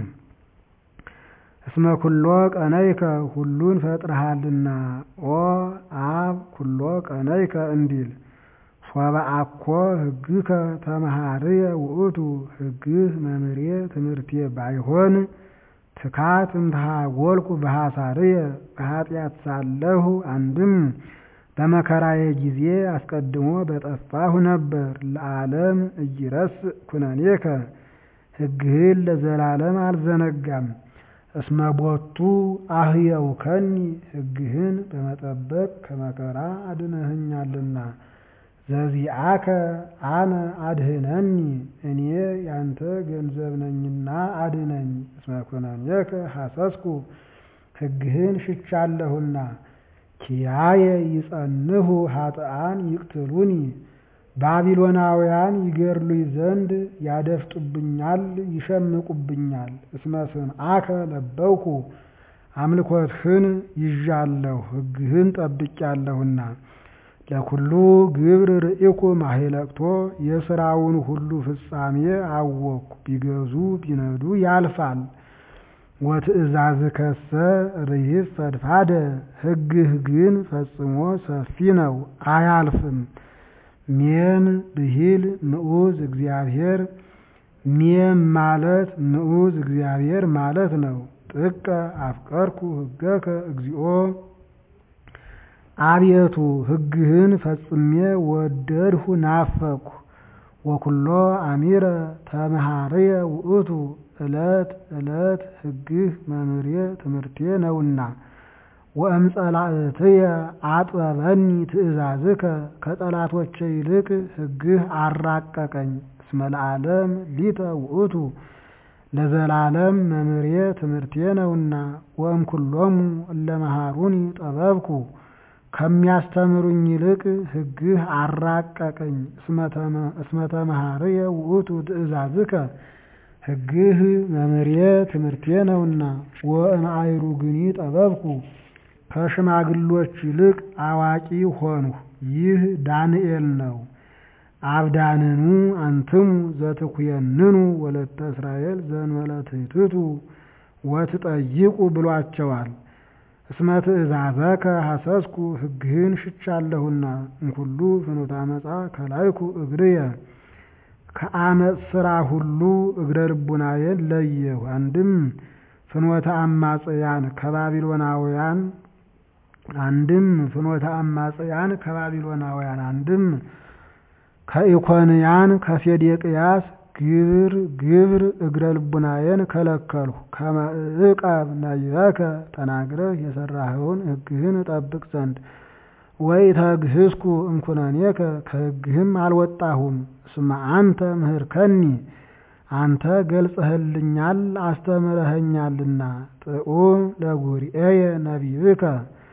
እስመ ኩሎ ቀነይከ ሁሉን ፈጥረሃልና። ኦ አብ ኩሎ ቀነይከ እንዲል ሶበ አኮ ሕግከ ተመሃርየ ውእቱ ሕግህ መምሬ ትምህርቴ ባይሆን ትካት እምተሃጐልኩ በሐሳርየ በኃጢአት ሳለሁ አንድም በመከራዬ ጊዜ አስቀድሞ በጠፋሁ ነበር። ለዓለም ኢይረስእ ኩነኔከ ሕግህን ለዘላለም አልዘነጋም። እስመ ቦቱ አህየውከኒ ሕግህን በመጠበቅ ከመከራ አድነኸኛልና። ዘዚአከ አነ አድህነኒ እኔ ያንተ ገንዘብ ነኝና አድነኝ። እስመ ኩነኔከ ሐሰስኩ ሕግህን ሽቻለሁና። ኪያየ ይጸንሁ ኃጥኣን ይቅትሉኒ ባቢሎናውያን ይገድሉኝ ዘንድ ያደፍጡብኛል ይሸምቁብኛል። እስመ ስምዐከ ለበውኩ አምልኮትህን ይዣለሁ ሕግህን ጠብቄያለሁና። ለኩሉ ግብር ርኢኩ ማሂለቅቶ የሥራውን ሁሉ ፍጻሜ አወቅኩ። ቢገዙ ቢነዱ ያልፋል። ወትእዛዝከሰ ርሂብ ፈድፋደ ሕግህ ግን ፈጽሞ ሰፊ ነው አያልፍም። ሜም ብሂል ንዑዝ እግዚአብሔር ሜም ማለት ንዑዝ እግዚአብሔር ማለት ነው። ጥቀ አፍቀርኩ ሕገከ እግዚኦ አቤቱ ሕግህን ፈጽሜ ወደድሁ ናፈቅሁ። ወኩሎ አሚረ ተመሃርየ ውእቱ ዕለት ዕለት ሕግህ መምሬ ትምህርቴ ነውና። ወእምጸላእትየ አጥበበኒ ትእዛዝከ ከጠላቶቼ ይልቅ ሕግህ አራቀቀኝ። እስመ ለዓለም ሊተ ውእቱ ለዘላለም መምሬ ትምህርቴ ነውና። ወእምኩሎሙ እለ መሃሩኒ ጠበብኩ ከሚያስተምሩኝ ይልቅ ሕግህ አራቀቀኝ። እስመ ተመሃርየ ውእቱ ትእዛዝከ ሕግህ መምሬ ትምህርቴ ነውና። ወእምአእሩግኒ ጠበብኩ ከሽማግሎች ይልቅ አዋቂ ሆንሁ። ይህ ዳንኤል ነው። አብዳንኑ አንትሙ ዘትኩየንኑ ወለተ እስራኤል ዘእንበለ ትሕትቱ ወትጠይቁ ብሏቸዋል። እስመ ትእዛዘከ ሐሰስኩ ሕግህን ሽቻለሁና። እንኩሉ ፍኖተ አመፃ ከላይኩ እግርየ ከአመፅ ሥራ ሁሉ እግረ ልቡናዬን ለየሁ። አንድም ፍኖተ አማጽያን ከባቢሎናውያን አንድም ፍኖተ አማጽያን ከባቢሎናውያን አንድም ከኢኮንያን ከሴዴቅያስ ግብር ግብር እግረ ልቡናዬን ከለከልሁ። ከመ እዕቀብ ነቢበከ ተናግረህ የሠራኸውን ሕግህን እጠብቅ ዘንድ። ወኢተግህስኩ እምኩነኔከ ከሕግህም አልወጣሁም። እስመ አንተ ምህርከኒ አንተ ገልጸህልኛል አስተምረኸኛልና። ጥዑም ለጉርኤየ ነቢብከ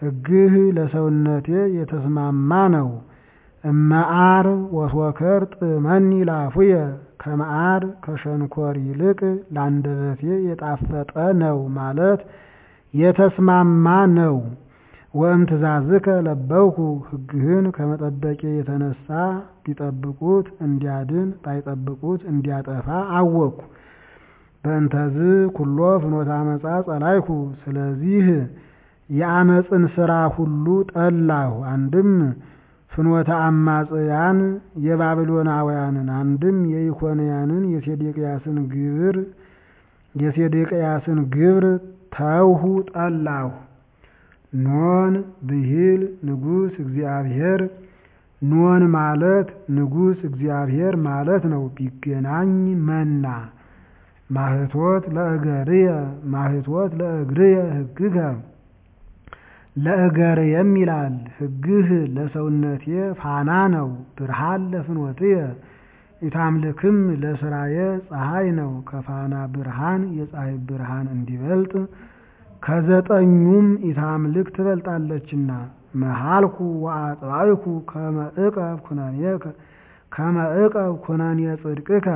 ሕግህ ለሰውነቴ የተስማማ ነው። እመዓር ወሶከር ጥመኒ ላፉየ ከመዓር ከሸንኮር ይልቅ ለአንደበቴ የጣፈጠ ነው ማለት የተስማማ ነው። ወእምትእዛዝከ ለበውኩ ሕግህን ከመጠበቄ የተነሳ ቢጠብቁት እንዲያድን ባይጠብቁት እንዲያጠፋ አወቅኩ። በእንተዝ ኩሎ ፍኖተ አመፃ ጸላይኩ ስለዚህ የአመፅን ሥራ ሁሉ ጠላሁ። አንድም ፍኖተ አማጽያን የባቢሎናውያንን አንድም የኢኮንያንን የሴዴቅያስን ግብር የሴዴቅያስን ግብር ተውሁ ጠላሁ። ኖን ብሂል ንጉሥ እግዚአብሔር ኖን ማለት ንጉሥ እግዚአብሔር ማለት ነው። ቢገናኝ መና ማህቶት ለእገርየ ማህቶት ለእግርየ ሕግከ ለእገርየም ይላል። ሕግህ ለሰውነቴ ፋና ነው። ብርሃን ለፍኖትየ ኢታምልክም ለስራየ ፀሐይ ነው። ከፋና ብርሃን የፀሐይ ብርሃን እንዲበልጥ ከዘጠኙም ኢታምልክ ትበልጣለችና። መሃልኩ ወአጥባይኩ ከመ ዕቀብ ኩነኔከ ከመ ዕቀብ ኩነኔ ጽድቅከ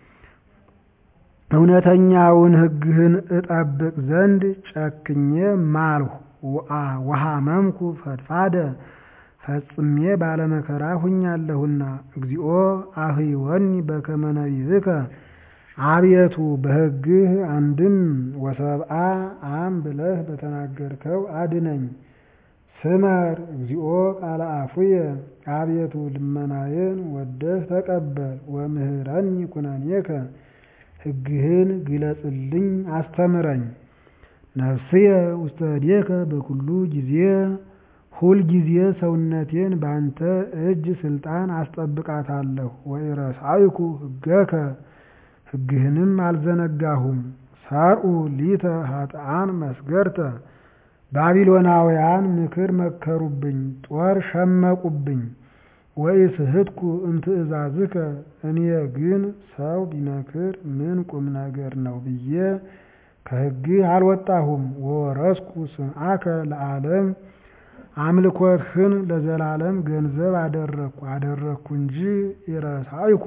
እውነተኛውን ሕግህን እጠብቅ ዘንድ ጨክኜ ማልሁ። ወሐመምኩ ፈድፋደ ፈጽሜ ባለመከራ ሁኛለሁና። እግዚኦ አህይወኒ በከመ ነቢብከ አቤቱ በሕግህ አንድም ወሰብአ አም ብለህ በተናገርከው አድነኝ። ስመር እግዚኦ ቃለ አፉየ አቤቱ ልመናዬን ወደህ ተቀበል። ወምህረኒ ኩነኔከ ሕግህን ግለጽልኝ አስተምረኝ። ነፍስየ ውስተ እዴከ በኩሉ ጊዜ ሁል ጊዜ ሰውነቴን ባንተ እጅ ስልጣን አስጠብቃታለሁ። ወኢረሳይኩ ሕገከ ሕግህንም አልዘነጋሁም። ሰርኡ ሊተ ኃጥአን መስገርተ ባቢሎናውያን ምክር መከሩብኝ፣ ጦር ሸመቁብኝ። ወኢስሕትኩ እምትእዛዝከ እኔ ግን ሰው ቢመክር ምን ቁም ነገር ነው ብዬ ከሕግህ አልወጣሁም። ወወረስኩ ስምዓከ ለዓለም አምልኮትህን ለዘላለም ገንዘብ አደረግኩ አደረግኩ እንጂ ኢረሳይኩ።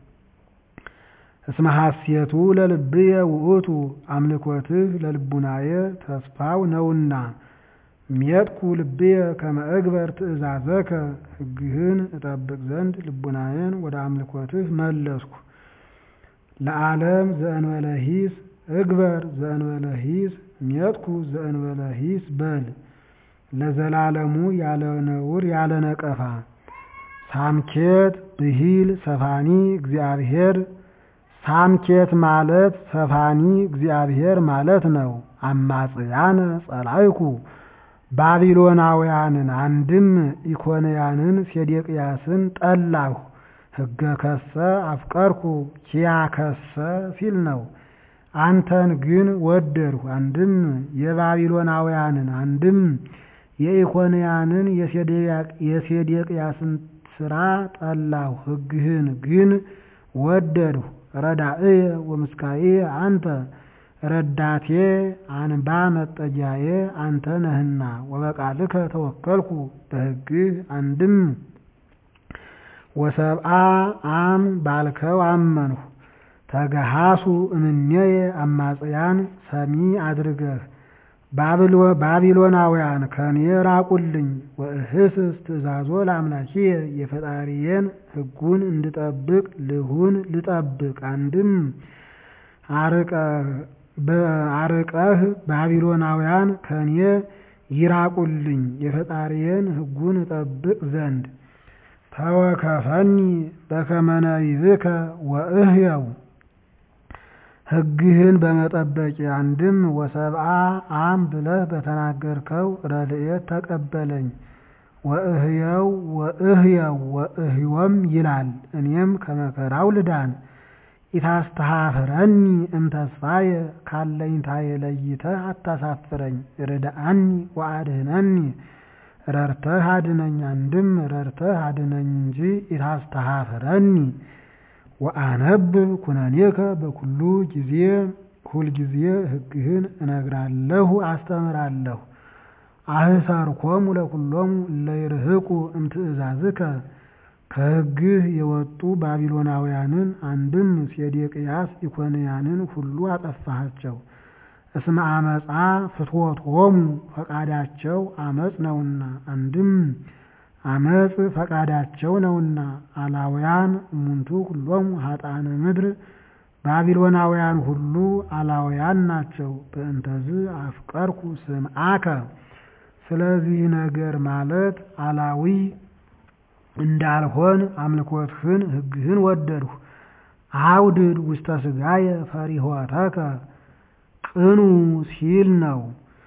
እስመ ሐሴቱ ለልብየ ውእቱ አምልኮትህ ለልቡናየ ተስፋው ነውና። ሜጥኩ ልብየ ከመ እግበር ትእዛዘከ ሕግህን እጠብቅ ዘንድ ልቡናዬን ወደ አምልኮትህ መለስኩ። ለዓለም ዘእንበለ ሂስ እግበር ዘእንበለ ሂስ ሜጥኩ ዘእንበለ ሂስ በል ለዘላለሙ ያለ ነውር ያለ ነቀፋ። ሳምኬት ብሂል ሰፋኒ እግዚአብሔር ሳምኬት ማለት ሰፋኒ እግዚአብሔር ማለት ነው። አማጽያነ ጸላይኩ ባቢሎናውያንን አንድም ኢኮንያንን ሴዴቅያስን ጠላሁ። ሕገ ከሰ አፍቀርኩ ኪያከሰ ሲል ነው። አንተን ግን ወደድሁ። አንድም የባቢሎናውያንን አንድም የኢኮንያንን የሴዴቅያስን ሥራ ጠላሁ። ሕግህን ግን ወደድሁ። ረዳእየ ወምስካየ አንተ ረዳቴ አንባ መጠጊያዬ አንተ ነህና። ወበቃልከ ተወከልኩ በሕግህ አንድም ወሰብአ አም ባልከው አመንሁ። ተገሃሱ እምኔየ አማጽያን ሰሚ አድርገህ ባቢሎናውያን ከኔ ራቁልኝ። ወእህስስ ትእዛዞ ለአምላኪየ የፈጣሪዬን ሕጉን እንድጠብቅ ልሁን ልጠብቅ። አንድም አርቀህ ባቢሎናውያን ከኔ ይራቁልኝ የፈጣሪዬን ሕጉን እጠብቅ ዘንድ። ተወከፈኒ በከመ ነቢብከ ወእህየው ሕግህን በመጠበቂ አንድም ወሰብአ አም ብለህ በተናገርከው ረድኤት ተቀበለኝ። ወእህየው ወእህየው ወእህዮም ይላል። እኔም ከመከራው ልዳን። ኢታስተኀፍረኒ እምተስፋየ ካለኝታዬ ለይተህ አታሳፍረኝ። ርድአኒ ወአድኅነኒ ረድተህ አድነኝ። አንድም ረድተህ አድነኝ እንጂ ኢታስተኀፍረኒ። ወአነብብ ኩነኔከ በኩሉ ጊዜ ሁል ጊዜ ሕግህን እነግራለሁ አስተምራለሁ። አህሳርኮሙ ለኩሎሙ እለ ይርህቁ እምትእዛዝከ ከሕግህ የወጡ ባቢሎናውያንን አንድም ሴዴቅያስ ኢኮንያንን ሁሉ አጠፋሃቸው። እስመ አመፃ ፍትወቶሙ ፈቃዳቸው አመፅ ነውና፣ አንድም አመፅ ፈቃዳቸው ነውና። አላውያን እሙንቱ ሁሎሙ ኃጥአነ ምድር ባቢሎናውያን ሁሉ አላውያን ናቸው። በእንተዝ አፍቀርኩ ስምዓከ ስለዚህ ነገር ማለት አላዊ እንዳልሆን አምልኮትህን ሕግህን ወደድሁ። አውድድ ውስተ ሥጋየ ፈሪሆተከ ቅኑ ሲል ነው።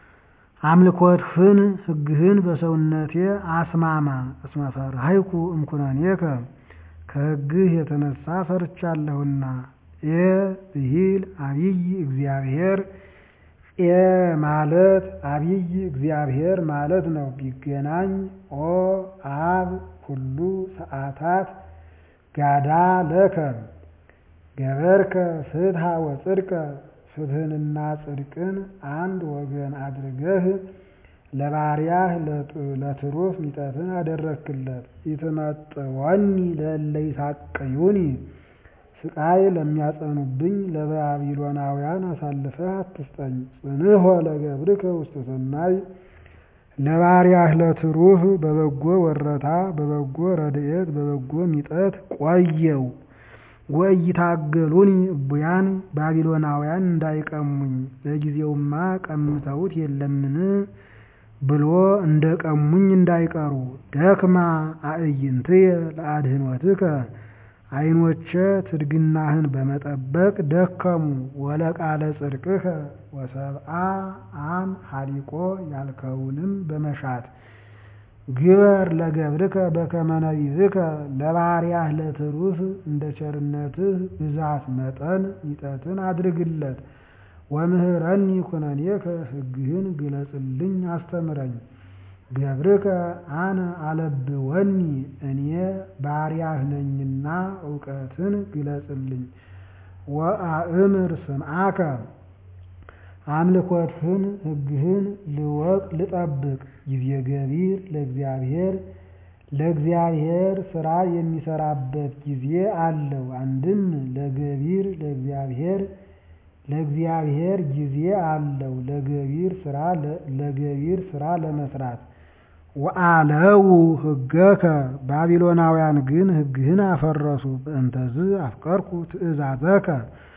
አምልኮትህን ሕግህን በሰውነቴ አስማማ። እስመ ፈርሃይኩ እምኩነኔከ ከሕግህ የተነሳ ፈርቻለሁና። ኤ ብሂል አብይ እግዚአብሔር ኤ ማለት አብይ እግዚአብሔር ማለት ነው። ቢገናኝ ኦ አብ ሁሉ ሰዓታት ጋዳ ለከ ገበርከ ፍትሐ ወጽድቀ ፍትህንና ጽድቅን አንድ ወገን አድርገህ ለባሪያህ ለትሩፍ ሚጠትን አደረክለት። ኢትመጥወኒ ለእለ ይሳቅዩኒ ስቃይ ለሚያጸኑብኝ ለባቢሎናውያን አሳልፈህ አትስጠኝ። ጽንሖ ለገብርከ ውስተ ሰናይ ለባሪያህ ለትሩፍ በበጎ ወረታ በበጎ ረድኤት በበጎ ሚጠት ቆየው። ወኢይታገሉኒ እቡያን ባቢሎናውያን እንዳይቀሙኝ ለጊዜውማ ቀምተውት የለምን ብሎ እንደ ቀሙኝ እንዳይቀሩ። ደክማ አዕይንትየ ለአድኅኖትከ ዓይኖቼ ትድግናህን በመጠበቅ ደከሙ። ወለቃለ ጽድቅከ ወሰብአ አም ሀሊቆ ያልከውንም በመሻት ግበር ለገብርከ በከመ ነቢብከ ለባሪያህ ለትሩፍ እንደ ቸርነትህ ብዛት መጠን ሚጠትን አድርግለት። ወምህረኒ ኩነኔከ ሕግህን ግለጽልኝ አስተምረኝ። ገብርከ አነ አለብወኒ እኔ ባሪያህ ነኝና እውቀትን ግለጽልኝ። ወአእምር ስምዓከ አምልኮትህን ሕግህን ልወቅ ልጠብቅ። ጊዜ ገቢር ለእግዚአብሔር ለእግዚአብሔር ሥራ የሚሰራበት ጊዜ አለው። አንድም ለገቢር ለእግዚአብሔር ለእግዚአብሔር ጊዜ አለው ለገቢር ሥራ ለገቢር ሥራ ለመስራት። ወአለው ሕገከ ባቢሎናውያን ግን ሕግህን አፈረሱ። በእንተዝ አፍቀርኩ ትእዛዘከ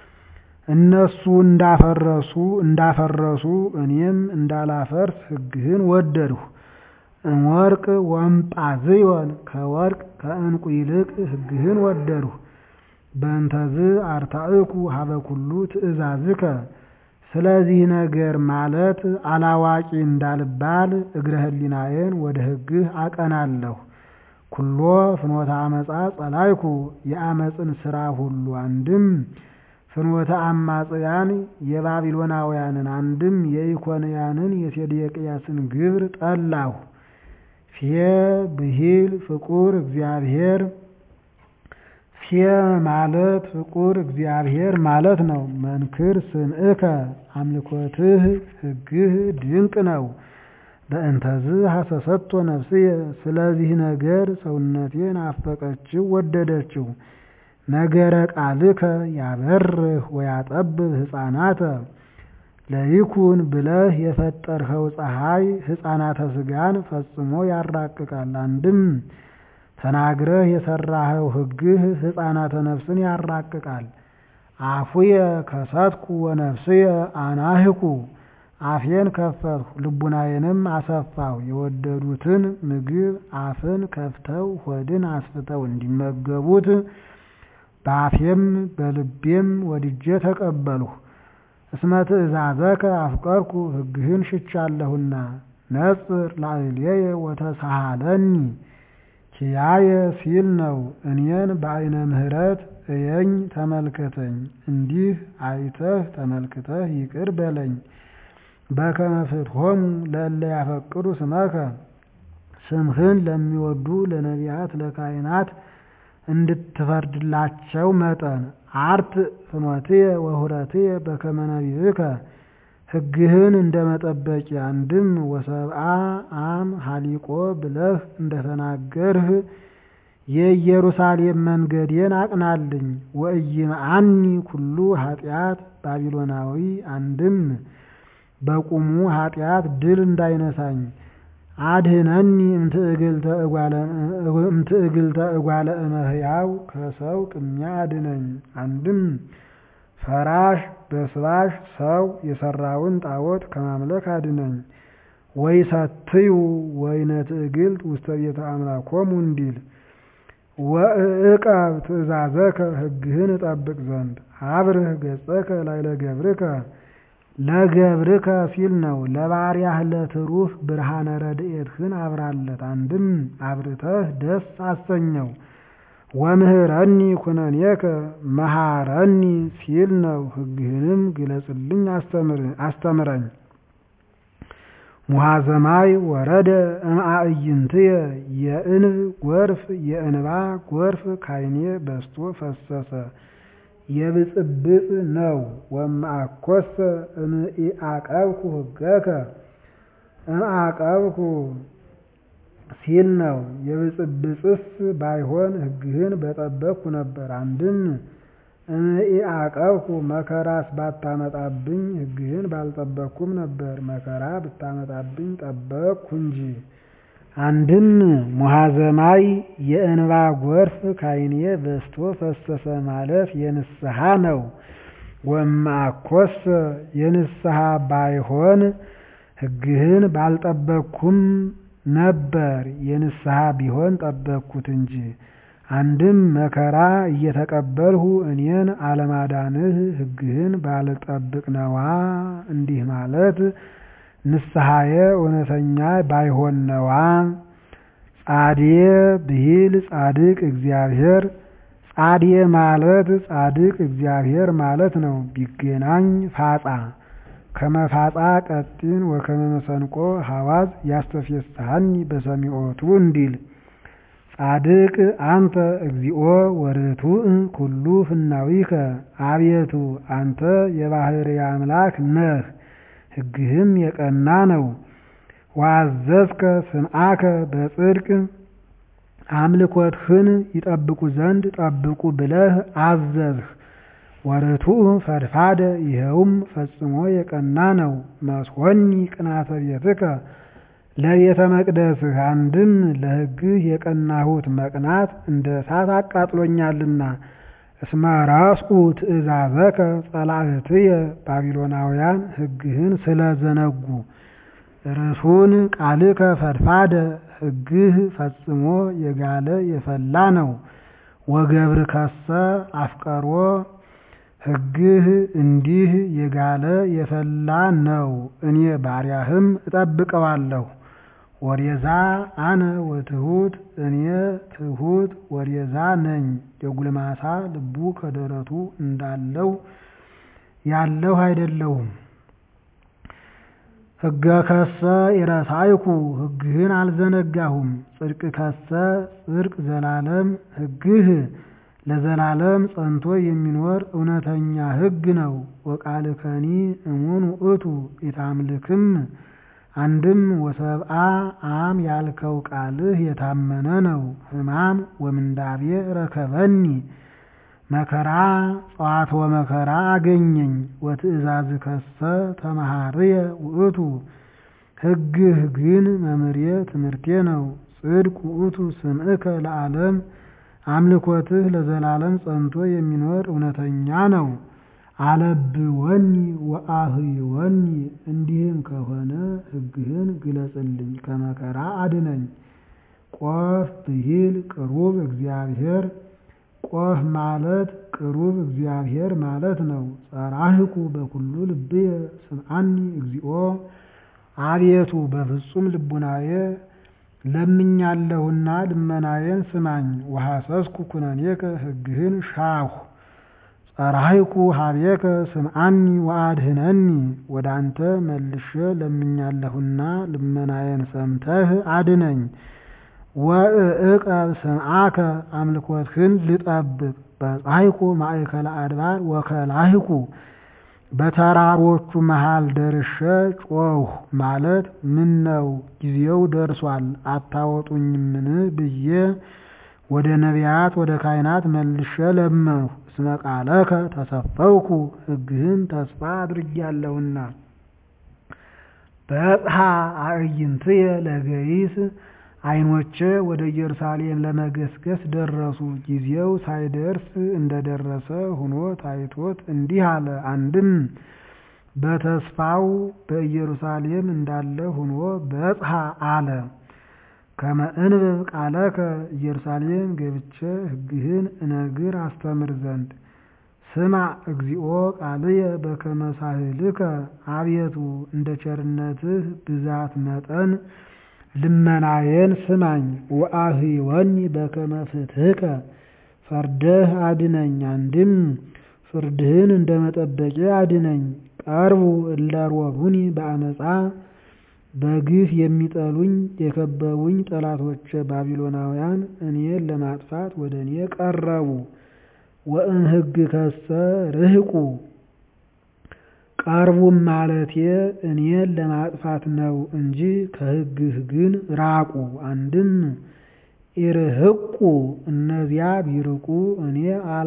እነሱ እንዳፈረሱ እንዳፈረሱ እኔም እንዳላፈርስ ሕግህን ወደድሁ። እምወርቅ ወእምጳዝዮን ከወርቅ ከዕንቁ ይልቅ ሕግህን ወደድሁ። በእንተዝ አርታዕኩ ሀበ ኩሉ ትእዛዝከ ስለዚህ ነገር ማለት አላዋቂ እንዳልባል እግረ ህሊናዬን ወደ ሕግህ አቀናለሁ። ኩሎ ፍኖተ አመፃ ጸላይኩ የአመፅን ሥራ ሁሉ አንድም ፍኖተ አማጽያን የባቢሎናውያንን አንድም የኢኮንያንን የሴዴቅያስን ግብር ጠላሁ። ፌ ብሂል ፍቁር እግዚአብሔር ፌ ማለት ፍቁር እግዚአብሔር ማለት ነው። መንክር ስምዕከ አምልኮትህ ሕግህ ድንቅ ነው። በእንተዝ ሐሰሰቶ ነፍስየ ስለዚህ ነገር ሰውነቴን አፈቀችው ወደደችው። ነገረ ቃልከ ያበርህ ወያጠብብ ሕፃናተ ለይኩን ብለህ የፈጠርኸው ፀሐይ ሕፃናተ ሥጋን ፈጽሞ ያራቅቃል። አንድም ተናግረህ የሰራኸው ሕግህ ሕፃናተ ነፍስን ያራቅቃል። አፉየ ከሰትኩ ወነፍስየ አናህኩ አፌን ከፈትሁ ልቡናዬንም አሰፋሁ። የወደዱትን ምግብ አፍን ከፍተው ሆድን አስፍተው እንዲመገቡት በአፌም በልቤም ወድጄ ተቀበልሁ። እስመ ትእዛዘከ አፍቀርኩ ሕግህን ሽቻለሁና። ነጽር ላዕሌየ ወተሳሃለኒ ኪያየ ሲል ነው። እኔን በዓይነ ምሕረት እየኝ ተመልከተኝ፣ እንዲህ አይተህ ተመልክተህ ይቅር በለኝ። በከመ ፍትሖሙ ለእለ ያፈቅሩ ስመከ ስምህን ለሚወዱ ለነቢያት ለካህናት እንድትፈርድላቸው መጠን። አርት ፍኖትየ ወሁረትየ በከመ ነቢብከ ሕግህን እንደመጠበቂ አንድም ወሰብአ አም ሀሊቆ ብለህ እንደተናገርህ የኢየሩሳሌም መንገዴን አቅናልኝ። ወኢይምዓኒ ኩሉ ኃጢአት ባቢሎናዊ አንድም በቁሙ ኃጢአት ድል እንዳይነሳኝ አድህነኒ እምትእግልተ እጓለ እመሕያው ከሰው ቅሚያ አድነኝ። አንድም ፈራሽ በስባሽ ሰው የሰራውን ጣዖት ከማምለክ አድነኝ። ወይሰትዩ ወይነ ትእግልት ውስተ ቤተ አምላኮሙ እንዲል ወእዕቀብ ትእዛዘከ ሕግህን እጠብቅ ዘንድ አብርህ ገጸከ ላዕለ ገብርከ ለገብርከ ሲል ነው። ለባሪያህ ለትሩፍ ብርሃነ ረድኤትህን አብራለት። አንድም አብርተህ ደስ አሰኘው። ወምህረኒ ኩነኔከ መሃረኒ ሲል ነው። ሕግህንም ግለጽልኝ አስተምረኝ። ሙሐዘማይ ወረደ እምአዕይንትየ የእንብ ጎርፍ የእንባ ጎርፍ ካይኔ በስቶ ፈሰሰ የብፅብፅ ነው። ወማኮሰ እምኢአቀብኩ ሕገከ እምአቀብኩ ሲል ነው። የብፅብፅስ ባይሆን ሕግህን በጠበቅኩ ነበር። አንድም እምኢአቀብኩ መከራስ ባታመጣብኝ ሕግህን ባልጠበቅኩም ነበር። መከራ ብታመጣብኝ ጠበቅኩ እንጂ። አንድም ሙሐዘማይ የእንባ ጎርፍ ካይኔ በስቶ ፈሰሰ ማለት የንስሐ ነው። ወማኮሰ የንስሐ ባይሆን ሕግህን ባልጠበቅኩም ነበር። የንስሐ ቢሆን ጠበቅኩት እንጂ። አንድም መከራ እየተቀበልሁ እኔን አለማዳንህ ሕግህን ባልጠብቅ ነዋ። እንዲህ ማለት ንስሐዬ እውነተኛ ባይሆን ነዋ። ጻዴ ብሂል ጻድቅ እግዚአብሔር ጻዴ ማለት ጻድቅ እግዚአብሔር ማለት ነው። ቢገናኝ ፋጻ ከመፋጻ ቀጢን ወከመ መሰንቆ ሐዋዝ ያስተፌስሐኒ በሰሚዖቱ እንዲል ጻድቅ አንተ እግዚኦ ወርቱዕ ኩሉ ፍናዊከ አቤቱ አንተ የባህርይ አምላክ ነህ፣ ሕግህም የቀና ነው። ወአዘዝከ ስምዓከ በጽድቅ አምልኮትህን ይጠብቁ ዘንድ ጠብቁ ብለህ አዘዝህ። ወርቱዕ ፈድፋደ ይኸውም ፈጽሞ የቀና ነው። መስሆኒ ቅናተ ቤትከ ለቤተ መቅደስህ አንድም ለሕግህ የቀናሁት መቅናት እንደ እሳት አቃጥሎኛልና። እስመ ረስኩ ትእዛዘከ ጸላእትየ ባቢሎናውያን ሕግህን ስለዘነጉ። ርሱን ቃልከ ፈድፋደ ሕግህ ፈጽሞ የጋለ የፈላ ነው። ወገብርከሰ አፍቀሮ ሕግህ እንዲህ የጋለ የፈላ ነው። እኔ ባሪያህም እጠብቀዋለሁ። ወሬዛ አነ ወትሁት እኔ ትሁት ወሬዛ ነኝ። የጉልማሳ ልቡ ከደረቱ እንዳለው ያለው አይደለሁም። ሕገከሰ ኢረሳይኩ ሕግህን አልዘነጋሁም። ጽድቅከሰ ጽድቅ ዘላለም ሕግህ ለዘላለም ጸንቶ የሚኖር እውነተኛ ሕግ ነው። ወቃልከኒ እሙን ውእቱ ኢታምልክም አንድም ወሰብአ አም ያልከው ቃልህ የታመነ ነው። ሕማም ወምንዳቤ ረከበኒ መከራ ጸዋት ወመከራ አገኘኝ። ወትእዛዝከሰ ተመሃርየ ውእቱ ሕግህ ግን መምሬ ትምህርቴ ነው። ጽድቅ ውእቱ ስምዕከ ለዓለም አምልኮትህ ለዘላለም ጸንቶ የሚኖር እውነተኛ ነው። አለብወኒ ወአህይወኒ እንዲህም ከሆነ ሕግህን ግለጽልኝ ከመከራ አድነኝ። ቆፍ ብሂል ቅሩብ እግዚአብሔር ቆፍ ማለት ቅሩብ እግዚአብሔር ማለት ነው። ጸራህኩ በኩሉ ልብየ ስምዓኒ እግዚኦ አቤቱ በፍጹም ልቡናዬ ለምኛለሁና ልመናዬን ስማኝ። ወሐሰስኩ ኩነኔከ ሕግህን ሻሁ ጸራህኩ ሀቤከ ስምዓኒ ወአድህነኒ ወደ አንተ መልሼ ለምኛለሁና ልመናዬን ሰምተህ አድነኝ። ወእዕቀብ ስምዓከ አምልኮትህን ልጠብቅ። በጻሕኩ ማእከለ አድባር ወከላህኩ በተራሮቹ መሃል ደርሼ ጮኽሁ ማለት ምን ነው ጊዜው ደርሷል አታወጡኝምን ብዬ ወደ ነቢያት ወደ ካህናት መልሼ ለመንሁ። እስመ ቃለከ ተሰፈውኩ ሕግህን ተስፋ አድርጌያለሁና። በጽሐ አዕይንትየ ለገይስ ዓይኖቼ ወደ ኢየሩሳሌም ለመገስገስ ደረሱ። ጊዜው ሳይደርስ እንደደረሰ ሆኖ ታይቶት እንዲህ አለ። አንድም በተስፋው በኢየሩሳሌም እንዳለ ሆኖ በጽሐ አለ። ከመ እንብብ ቃለከ ኢየሩሳሌም ገብቼ ሕግህን እነግር አስተምር ዘንድ። ስማ እግዚኦ ቃልየ በከመ ሳህልከ አቤቱ እንደ ቸርነትህ ብዛት መጠን ልመናዬን ስማኝ። ወአህይወኒ በከመ ፍትሕከ ፈርደህ አድነኝ። አንድም ፍርድህን እንደ መጠበቄ አድነኝ። ቀርቡ እለ ሮዱኒ በአመፃ በግፍ የሚጠሉኝ የከበቡኝ ጠላቶቼ ባቢሎናውያን እኔን ለማጥፋት ወደ እኔ ቀረቡ። ወእምሕግከሰ ርሕቁ ቀርቡም ማለቴ እኔን ለማጥፋት ነው እንጂ ከሕግህ ግን ራቁ። አንድም ኢርሕቁ እነዚያ ቢርቁ እኔ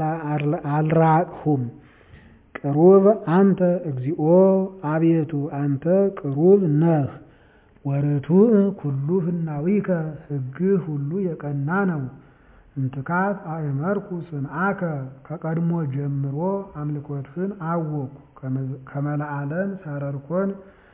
አልራቅሁም። ቅሩብ አንተ እግዚኦ አቤቱ አንተ ቅሩብ ነህ። ወርቱዕ ኩሉ ፍናዊከ ሕግህ ሁሉ የቀና ነው። እንትካት አእመርኩ ስምዓከ ከቀድሞ ጀምሮ አምልኮትህን አወቅኩ። ከመለዓለም ሰረርኮን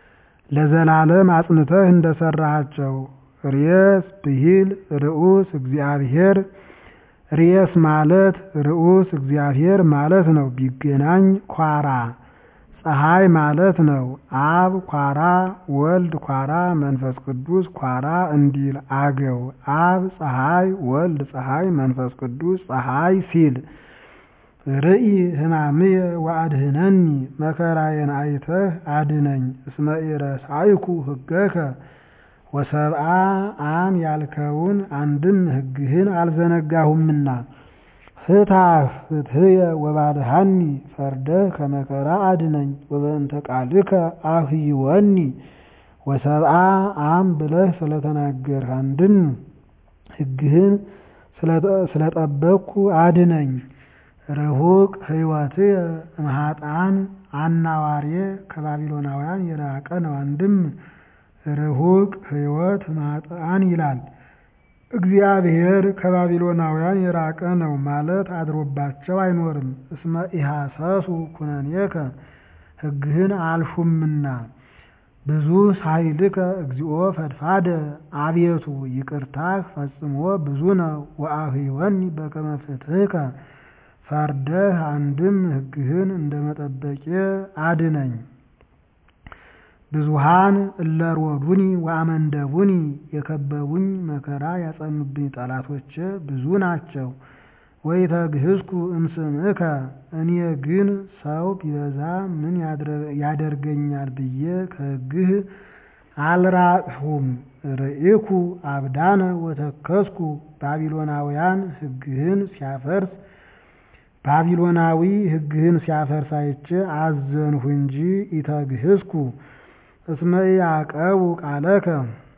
ለዘላለም አጽንተህ እንደሰራሃቸው። ርየስ ብሂል ርዑስ እግዚአብሔር ርየስ ማለት ርዑስ እግዚአብሔር ማለት ነው። ቢገናኝ ኳራ ፀሐይ ማለት ነው። አብ ኳራ ወልድ ኳራ መንፈስ ቅዱስ ኳራ እንዲል አገው አብ ፀሐይ ወልድ ፀሐይ መንፈስ ቅዱስ ፀሐይ ሲል ርኢ ሕማምየ ወአድህነኒ መከራዬን አይተህ አድነኝ። እስመ ኢረሳይኩ ሕገከ ወሰብአ አም ያልከውን አንድም ሕግህን አልዘነጋሁምና። ፍታህ ፍትሕየ ወባድሃኒ ፈርደህ ከመከራ አድነኝ። ወበእንተ ቃልከ አህይወኒ ወሰብአ አም ብለህ ስለተናገርህ አንድም ሕግህን ስለጠበቅኩ አድነኝ። ርሑቅ ሕይወትየ እምኃጥአን አናዋሬ ከባቢሎናውያን የራቀ ነው። አንድም ርሑቅ ሕይወት እምኃጥአን ይላል። እግዚአብሔር ከባቢሎናውያን የራቀ ነው ማለት አድሮባቸው አይኖርም። እስመ ኢሐሰሱ ኩነኔከ ሕግህን አልሹምና። ብዙ ሳይልከ እግዚኦ ፈድፋደ አቤቱ ይቅርታህ ፈጽሞ ብዙ ነው። ወአህይወኒ በከመ ፍትሕከ ፈርደህ አንድም ሕግህን እንደ መጠበቄ አድነኝ። ብዙሃን እለ ሮዱኒ ወአመንደቡኒ የከበቡኝ መከራ ያጸኑብኝ ጠላቶቼ ብዙ ናቸው። ወኢተግህዝኩ እምስምዕከ እኔ ግን ሰው ቢበዛ ምን ያደርገኛል ብዬ ከሕግህ አልራቅሁም። ርኢኩ አብዳነ ወተከዝኩ ባቢሎናውያን ሕግህን ሲያፈርስ ባቢሎናዊ ሕግህን ሲያፈርስ አይቼ አዘንሁ እንጂ ኢተግህዝኩ። እስመ ኢያዕቀቡ ቃለከ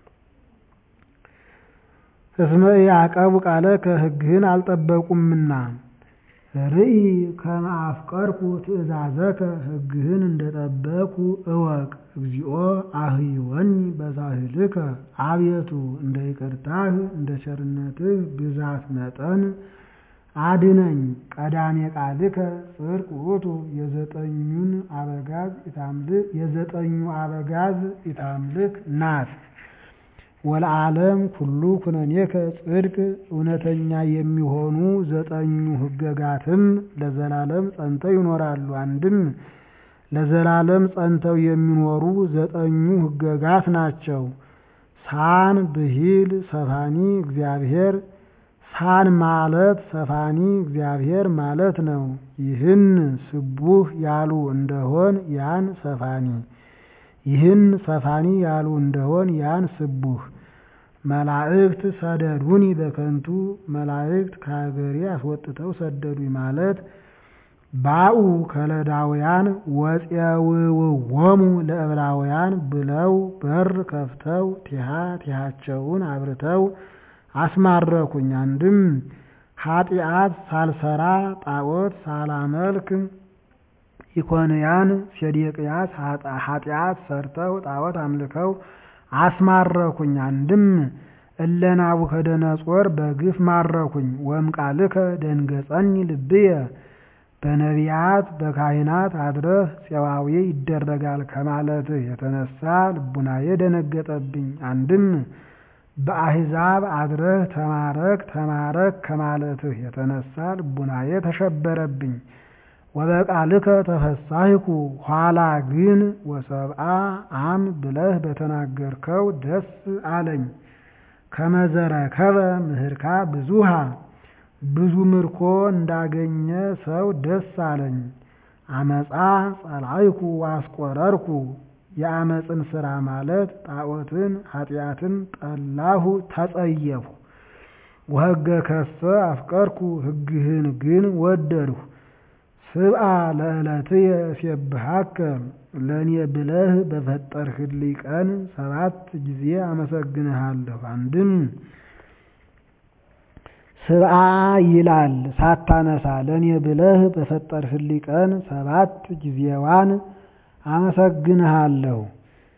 እስመ ኢያዕቀቡ ቃለከ ሕግህን አልጠበቁምና። ርኢ ከመ አፍቀርኩ ትእዛዘከ ሕግህን እንደጠበቁ እወቅ። እግዚኦ አህይወኒ በሳህልከ አቤቱ እንደ ይቅርታህ እንደ ቸርነትህ ብዛት መጠን አድነኝ። ቀዳሜ ቃልከ ጽድቅ ውእቱ የዘጠኙን አበጋዝ ኢታምልክ የዘጠኙ አበጋዝ ኢታምልክ ናት። ወለዓለም ኩሉ ኩነኔከ ጽድቅ እውነተኛ የሚሆኑ ዘጠኙ ሕገጋትም ለዘላለም ጸንተው ይኖራሉ። አንድም ለዘላለም ጸንተው የሚኖሩ ዘጠኙ ሕገጋት ናቸው። ሳን ብሂል ሰፋኒ እግዚአብሔር ሳን ማለት ሰፋኒ እግዚአብሔር ማለት ነው። ይህን ስቡህ ያሉ እንደሆን ያን ሰፋኒ ይህን ሰፋኒ ያሉ እንደሆን ያን ስቡህ። መላእክት ሰደዱኒ በከንቱ መላእክት ከሀገሬ አስወጥተው ሰደዱኝ ማለት ባኡ ከለዳውያን ወፄውውዎሙ ለዕብራውያን ብለው በር ከፍተው ቲሃ ቲሃቸውን አብርተው አስማረኩኝ። አንድም ኃጢአት ሳልሰራ ጣዖት ሳላመልክ ኢኮንያን ሴዴቅያስ ኃጢአት ሰርተው ጣዖት አምልከው አስማረኩኝ። አንድም እለ ናቡከደነፆር በግፍ ማረኩኝ። ወእምቃልከ ደንገጸኒ ልብየ በነቢያት በካህናት አድረህ ፄዋዌ ይደረጋል ከማለትህ የተነሳ ልቡናዬ ደነገጠብኝ። አንድም በአሕዛብ አድረህ ተማረክ ተማረክ ከማለትህ የተነሳ ልቡናዬ ተሸበረብኝ። ወበቃልከ ተፈሳሂኩ ኋላ ግን ወሰብአ አም ብለህ በተናገርከው ደስ አለኝ። ከመዘረከበ ምህርካ ብዙሃ ብዙ ምርኮ እንዳገኘ ሰው ደስ አለኝ። አመፃ ጸልዐይኩ ዋስቆረርኩ የአመፅን ሥራ ማለት ጣዖትን ኃጢአትን ጠላሁ ተጸየፉ። ወሕገ ከሰ አፍቀርኩ ሕግህን ግን ወደድሁ። ስብአ ለዕለትየ እሴብሐከ ለእኔ ብለህ በፈጠርህልኝ ቀን ሰባት ጊዜ አመሰግንሃለሁ። አንድም ስብአ ይላል ሳታነሳ ለእኔ ብለህ በፈጠርህልኝ ቀን ሰባት ጊዜዋን አመሰግንሃለሁ።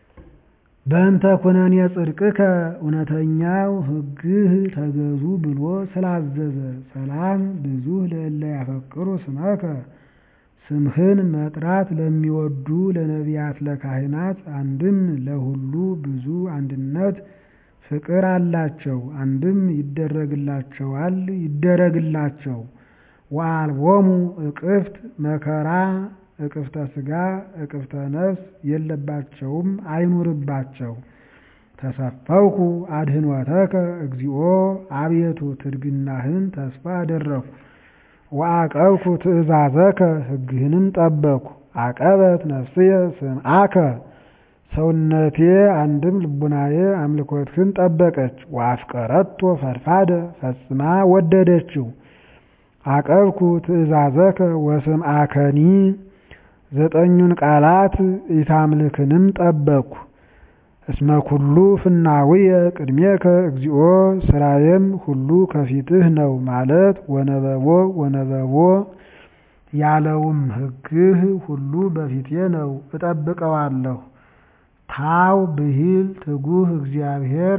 በእንተ ኩነኔ ጽድቅከ እውነተኛው ሕግህ ተገዙ ብሎ ስላዘዘ። ሰላም ብዙኅ ለእለ ያፈቅሩ ስመከ ስምህን መጥራት ለሚወዱ ለነቢያት ለካህናት አንድም ለሁሉ ብዙ አንድነት ፍቅር አላቸው። አንድም ይደረግላቸዋል ይደረግላቸው። ወአልቦሙ እቅፍት መከራ እቅፍተ ሥጋ እቅፍተ ነፍስ የለባቸውም አይኑርባቸው። ተሰፈውኩ አድኅኖተከ እግዚኦ አቤቱ ትድግናህን ተስፋ አደረኩ። ወአቀብኩ ትእዛዘከ ሕግህንም ጠበኩ። አቀበት ነፍስየ ስምዓከ ሰውነቴ አንድም ልቡናዬ አምልኮትህን ጠበቀች። ወአፍቀረቶ ፈድፋደ ፈጽማ ወደደችው። አቀብኩ ትእዛዘከ ወስምዓከኒ ዘጠኙን ቃላት ኢታምልክንም ጠበቅኩ። እስመ ኩሉ ፍናውየ ቅድሜከ እግዚኦ ስራዬም ሁሉ ከፊትህ ነው ማለት ወነበቦ ወነበቦ ያለውም ሕግህ ሁሉ በፊቴ ነው እጠብቀዋለሁ። ታው ብሂል ትጉህ እግዚአብሔር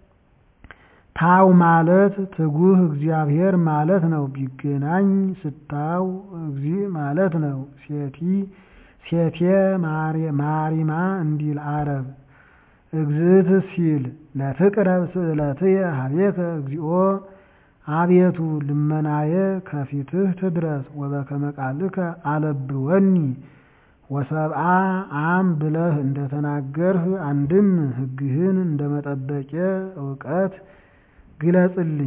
ታው ማለት ትጉህ እግዚአብሔር ማለት ነው። ቢገናኝ ስታው እግዚ ማለት ነው። ሴቲ ሴቴ ማሪማ እንዲል አረብ እግዝእት ሲል ለትቅረብ ስእለትየ ሀቤከ እግዚኦ አቤቱ ልመናዬ ከፊትህ ትድረስ። ወበከመ ቃልከ አለብወኒ ወሰብአ አም ብለህ እንደተናገርህ አንድም ሕግህን እንደመጠበቄ እውቀት ግለጽልኝ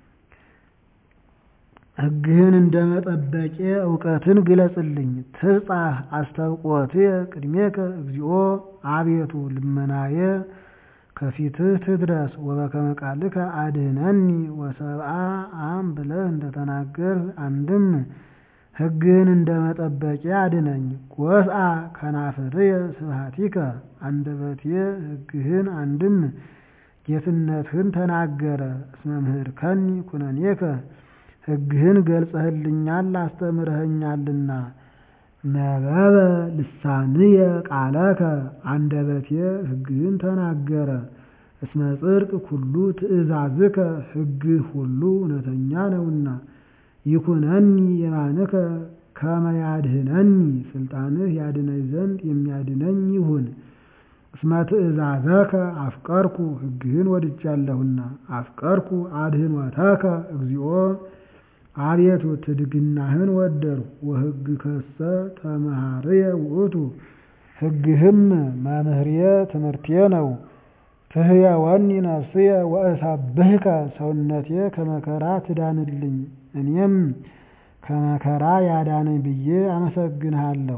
ሕግህን እንደመጠበቄ እውቀትን ግለጽልኝ። ትብጻሕ አስተብቆትየ ቅድሜከ እግዚኦ አቤቱ ልመናዬ ከፊትህ ትድረስ። ወበከመ ቃልከ አድኅነኒ ወሰብአ አም ብለህ እንደተናገርህ አንድም ሕግህን እንደመጠበቄ አድነኝ። ጎስአ ከናፍርየ ስብሐቲከ አንደበቴ ሕግህን አንድም ጌትነትህን ተናገረ። እስመ ምህርከኒ ኩነኔከ ሕግህን ገልጸህልኛል አስተምረኸኛልና። ነበበ ልሳንየ ቃለከ አንደበቴ ሕግህን ተናገረ። እስመ ጽድቅ ኩሉ ትእዛዝከ ሕግህ ሁሉ እውነተኛ ነውና። ይኩነኒ የማንከ ከመ ያድኅነኒ ስልጣንህ ያድነኝ ዘንድ የሚያድነኝ ይሁን። እስመ ትእዛዘከ አፍቀርኩ ሕግህን ወድጃለሁና። አፍቀርኩ አድኅኖተከ እግዚኦ አቤቱ ትድግናህን ወደድሁ። ወሕግ ከሰ ተመሃርየ ውእቱ ሕግህም መምህርየ ትምህርቴ ነው። ትህየወኒ ነፍስየ ወእሳብህከ ሰውነቴ ከመከራ ትዳንልኝ እኔም ከመከራ ያዳነኝ ብዬ አመሰግንሃለሁ።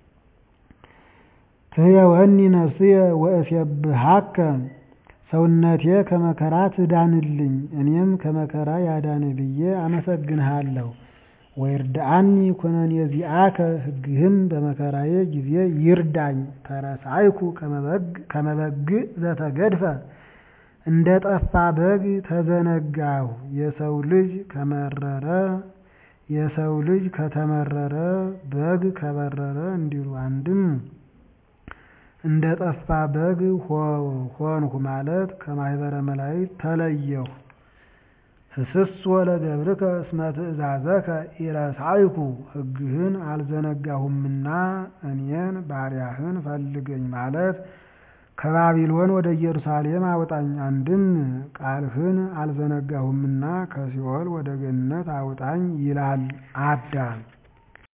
ትህየወኒ ነፍስየ ወእሴብሐከ ሰውነቴ ከመከራ ትዳንልኝ እኔም ከመከራ ያዳነኝ ብዬ አመሰግንሃለሁ። ወይርዳአኒ ኩነኔ ዚአከ ሕግህም በመከራዬ ጊዜ ይርዳኝ። ተረሳይኩ ከመ በግዕ ዘተገድፈ እንደ ጠፋ በግ ተዘነጋሁ። የሰው ልጅ ከመረረ የሰው ልጅ ከተመረረ በግ ከበረረ እንዲሉ አንድም እንደ ጠፋ በግ ሆንሁ ማለት ከማኅበረ መላእክት ተለየሁ። ህስሶ ለገብርከ እስመ ትእዛዘከ ኢረሳይኩ ሕግህን አልዘነጋሁምና እኔን ባሪያህን ፈልገኝ ማለት ከባቢሎን ወደ ኢየሩሳሌም አውጣኝ። አንድም ቃልህን አልዘነጋሁምና ከሲኦል ወደ ገነት አውጣኝ ይላል አዳም።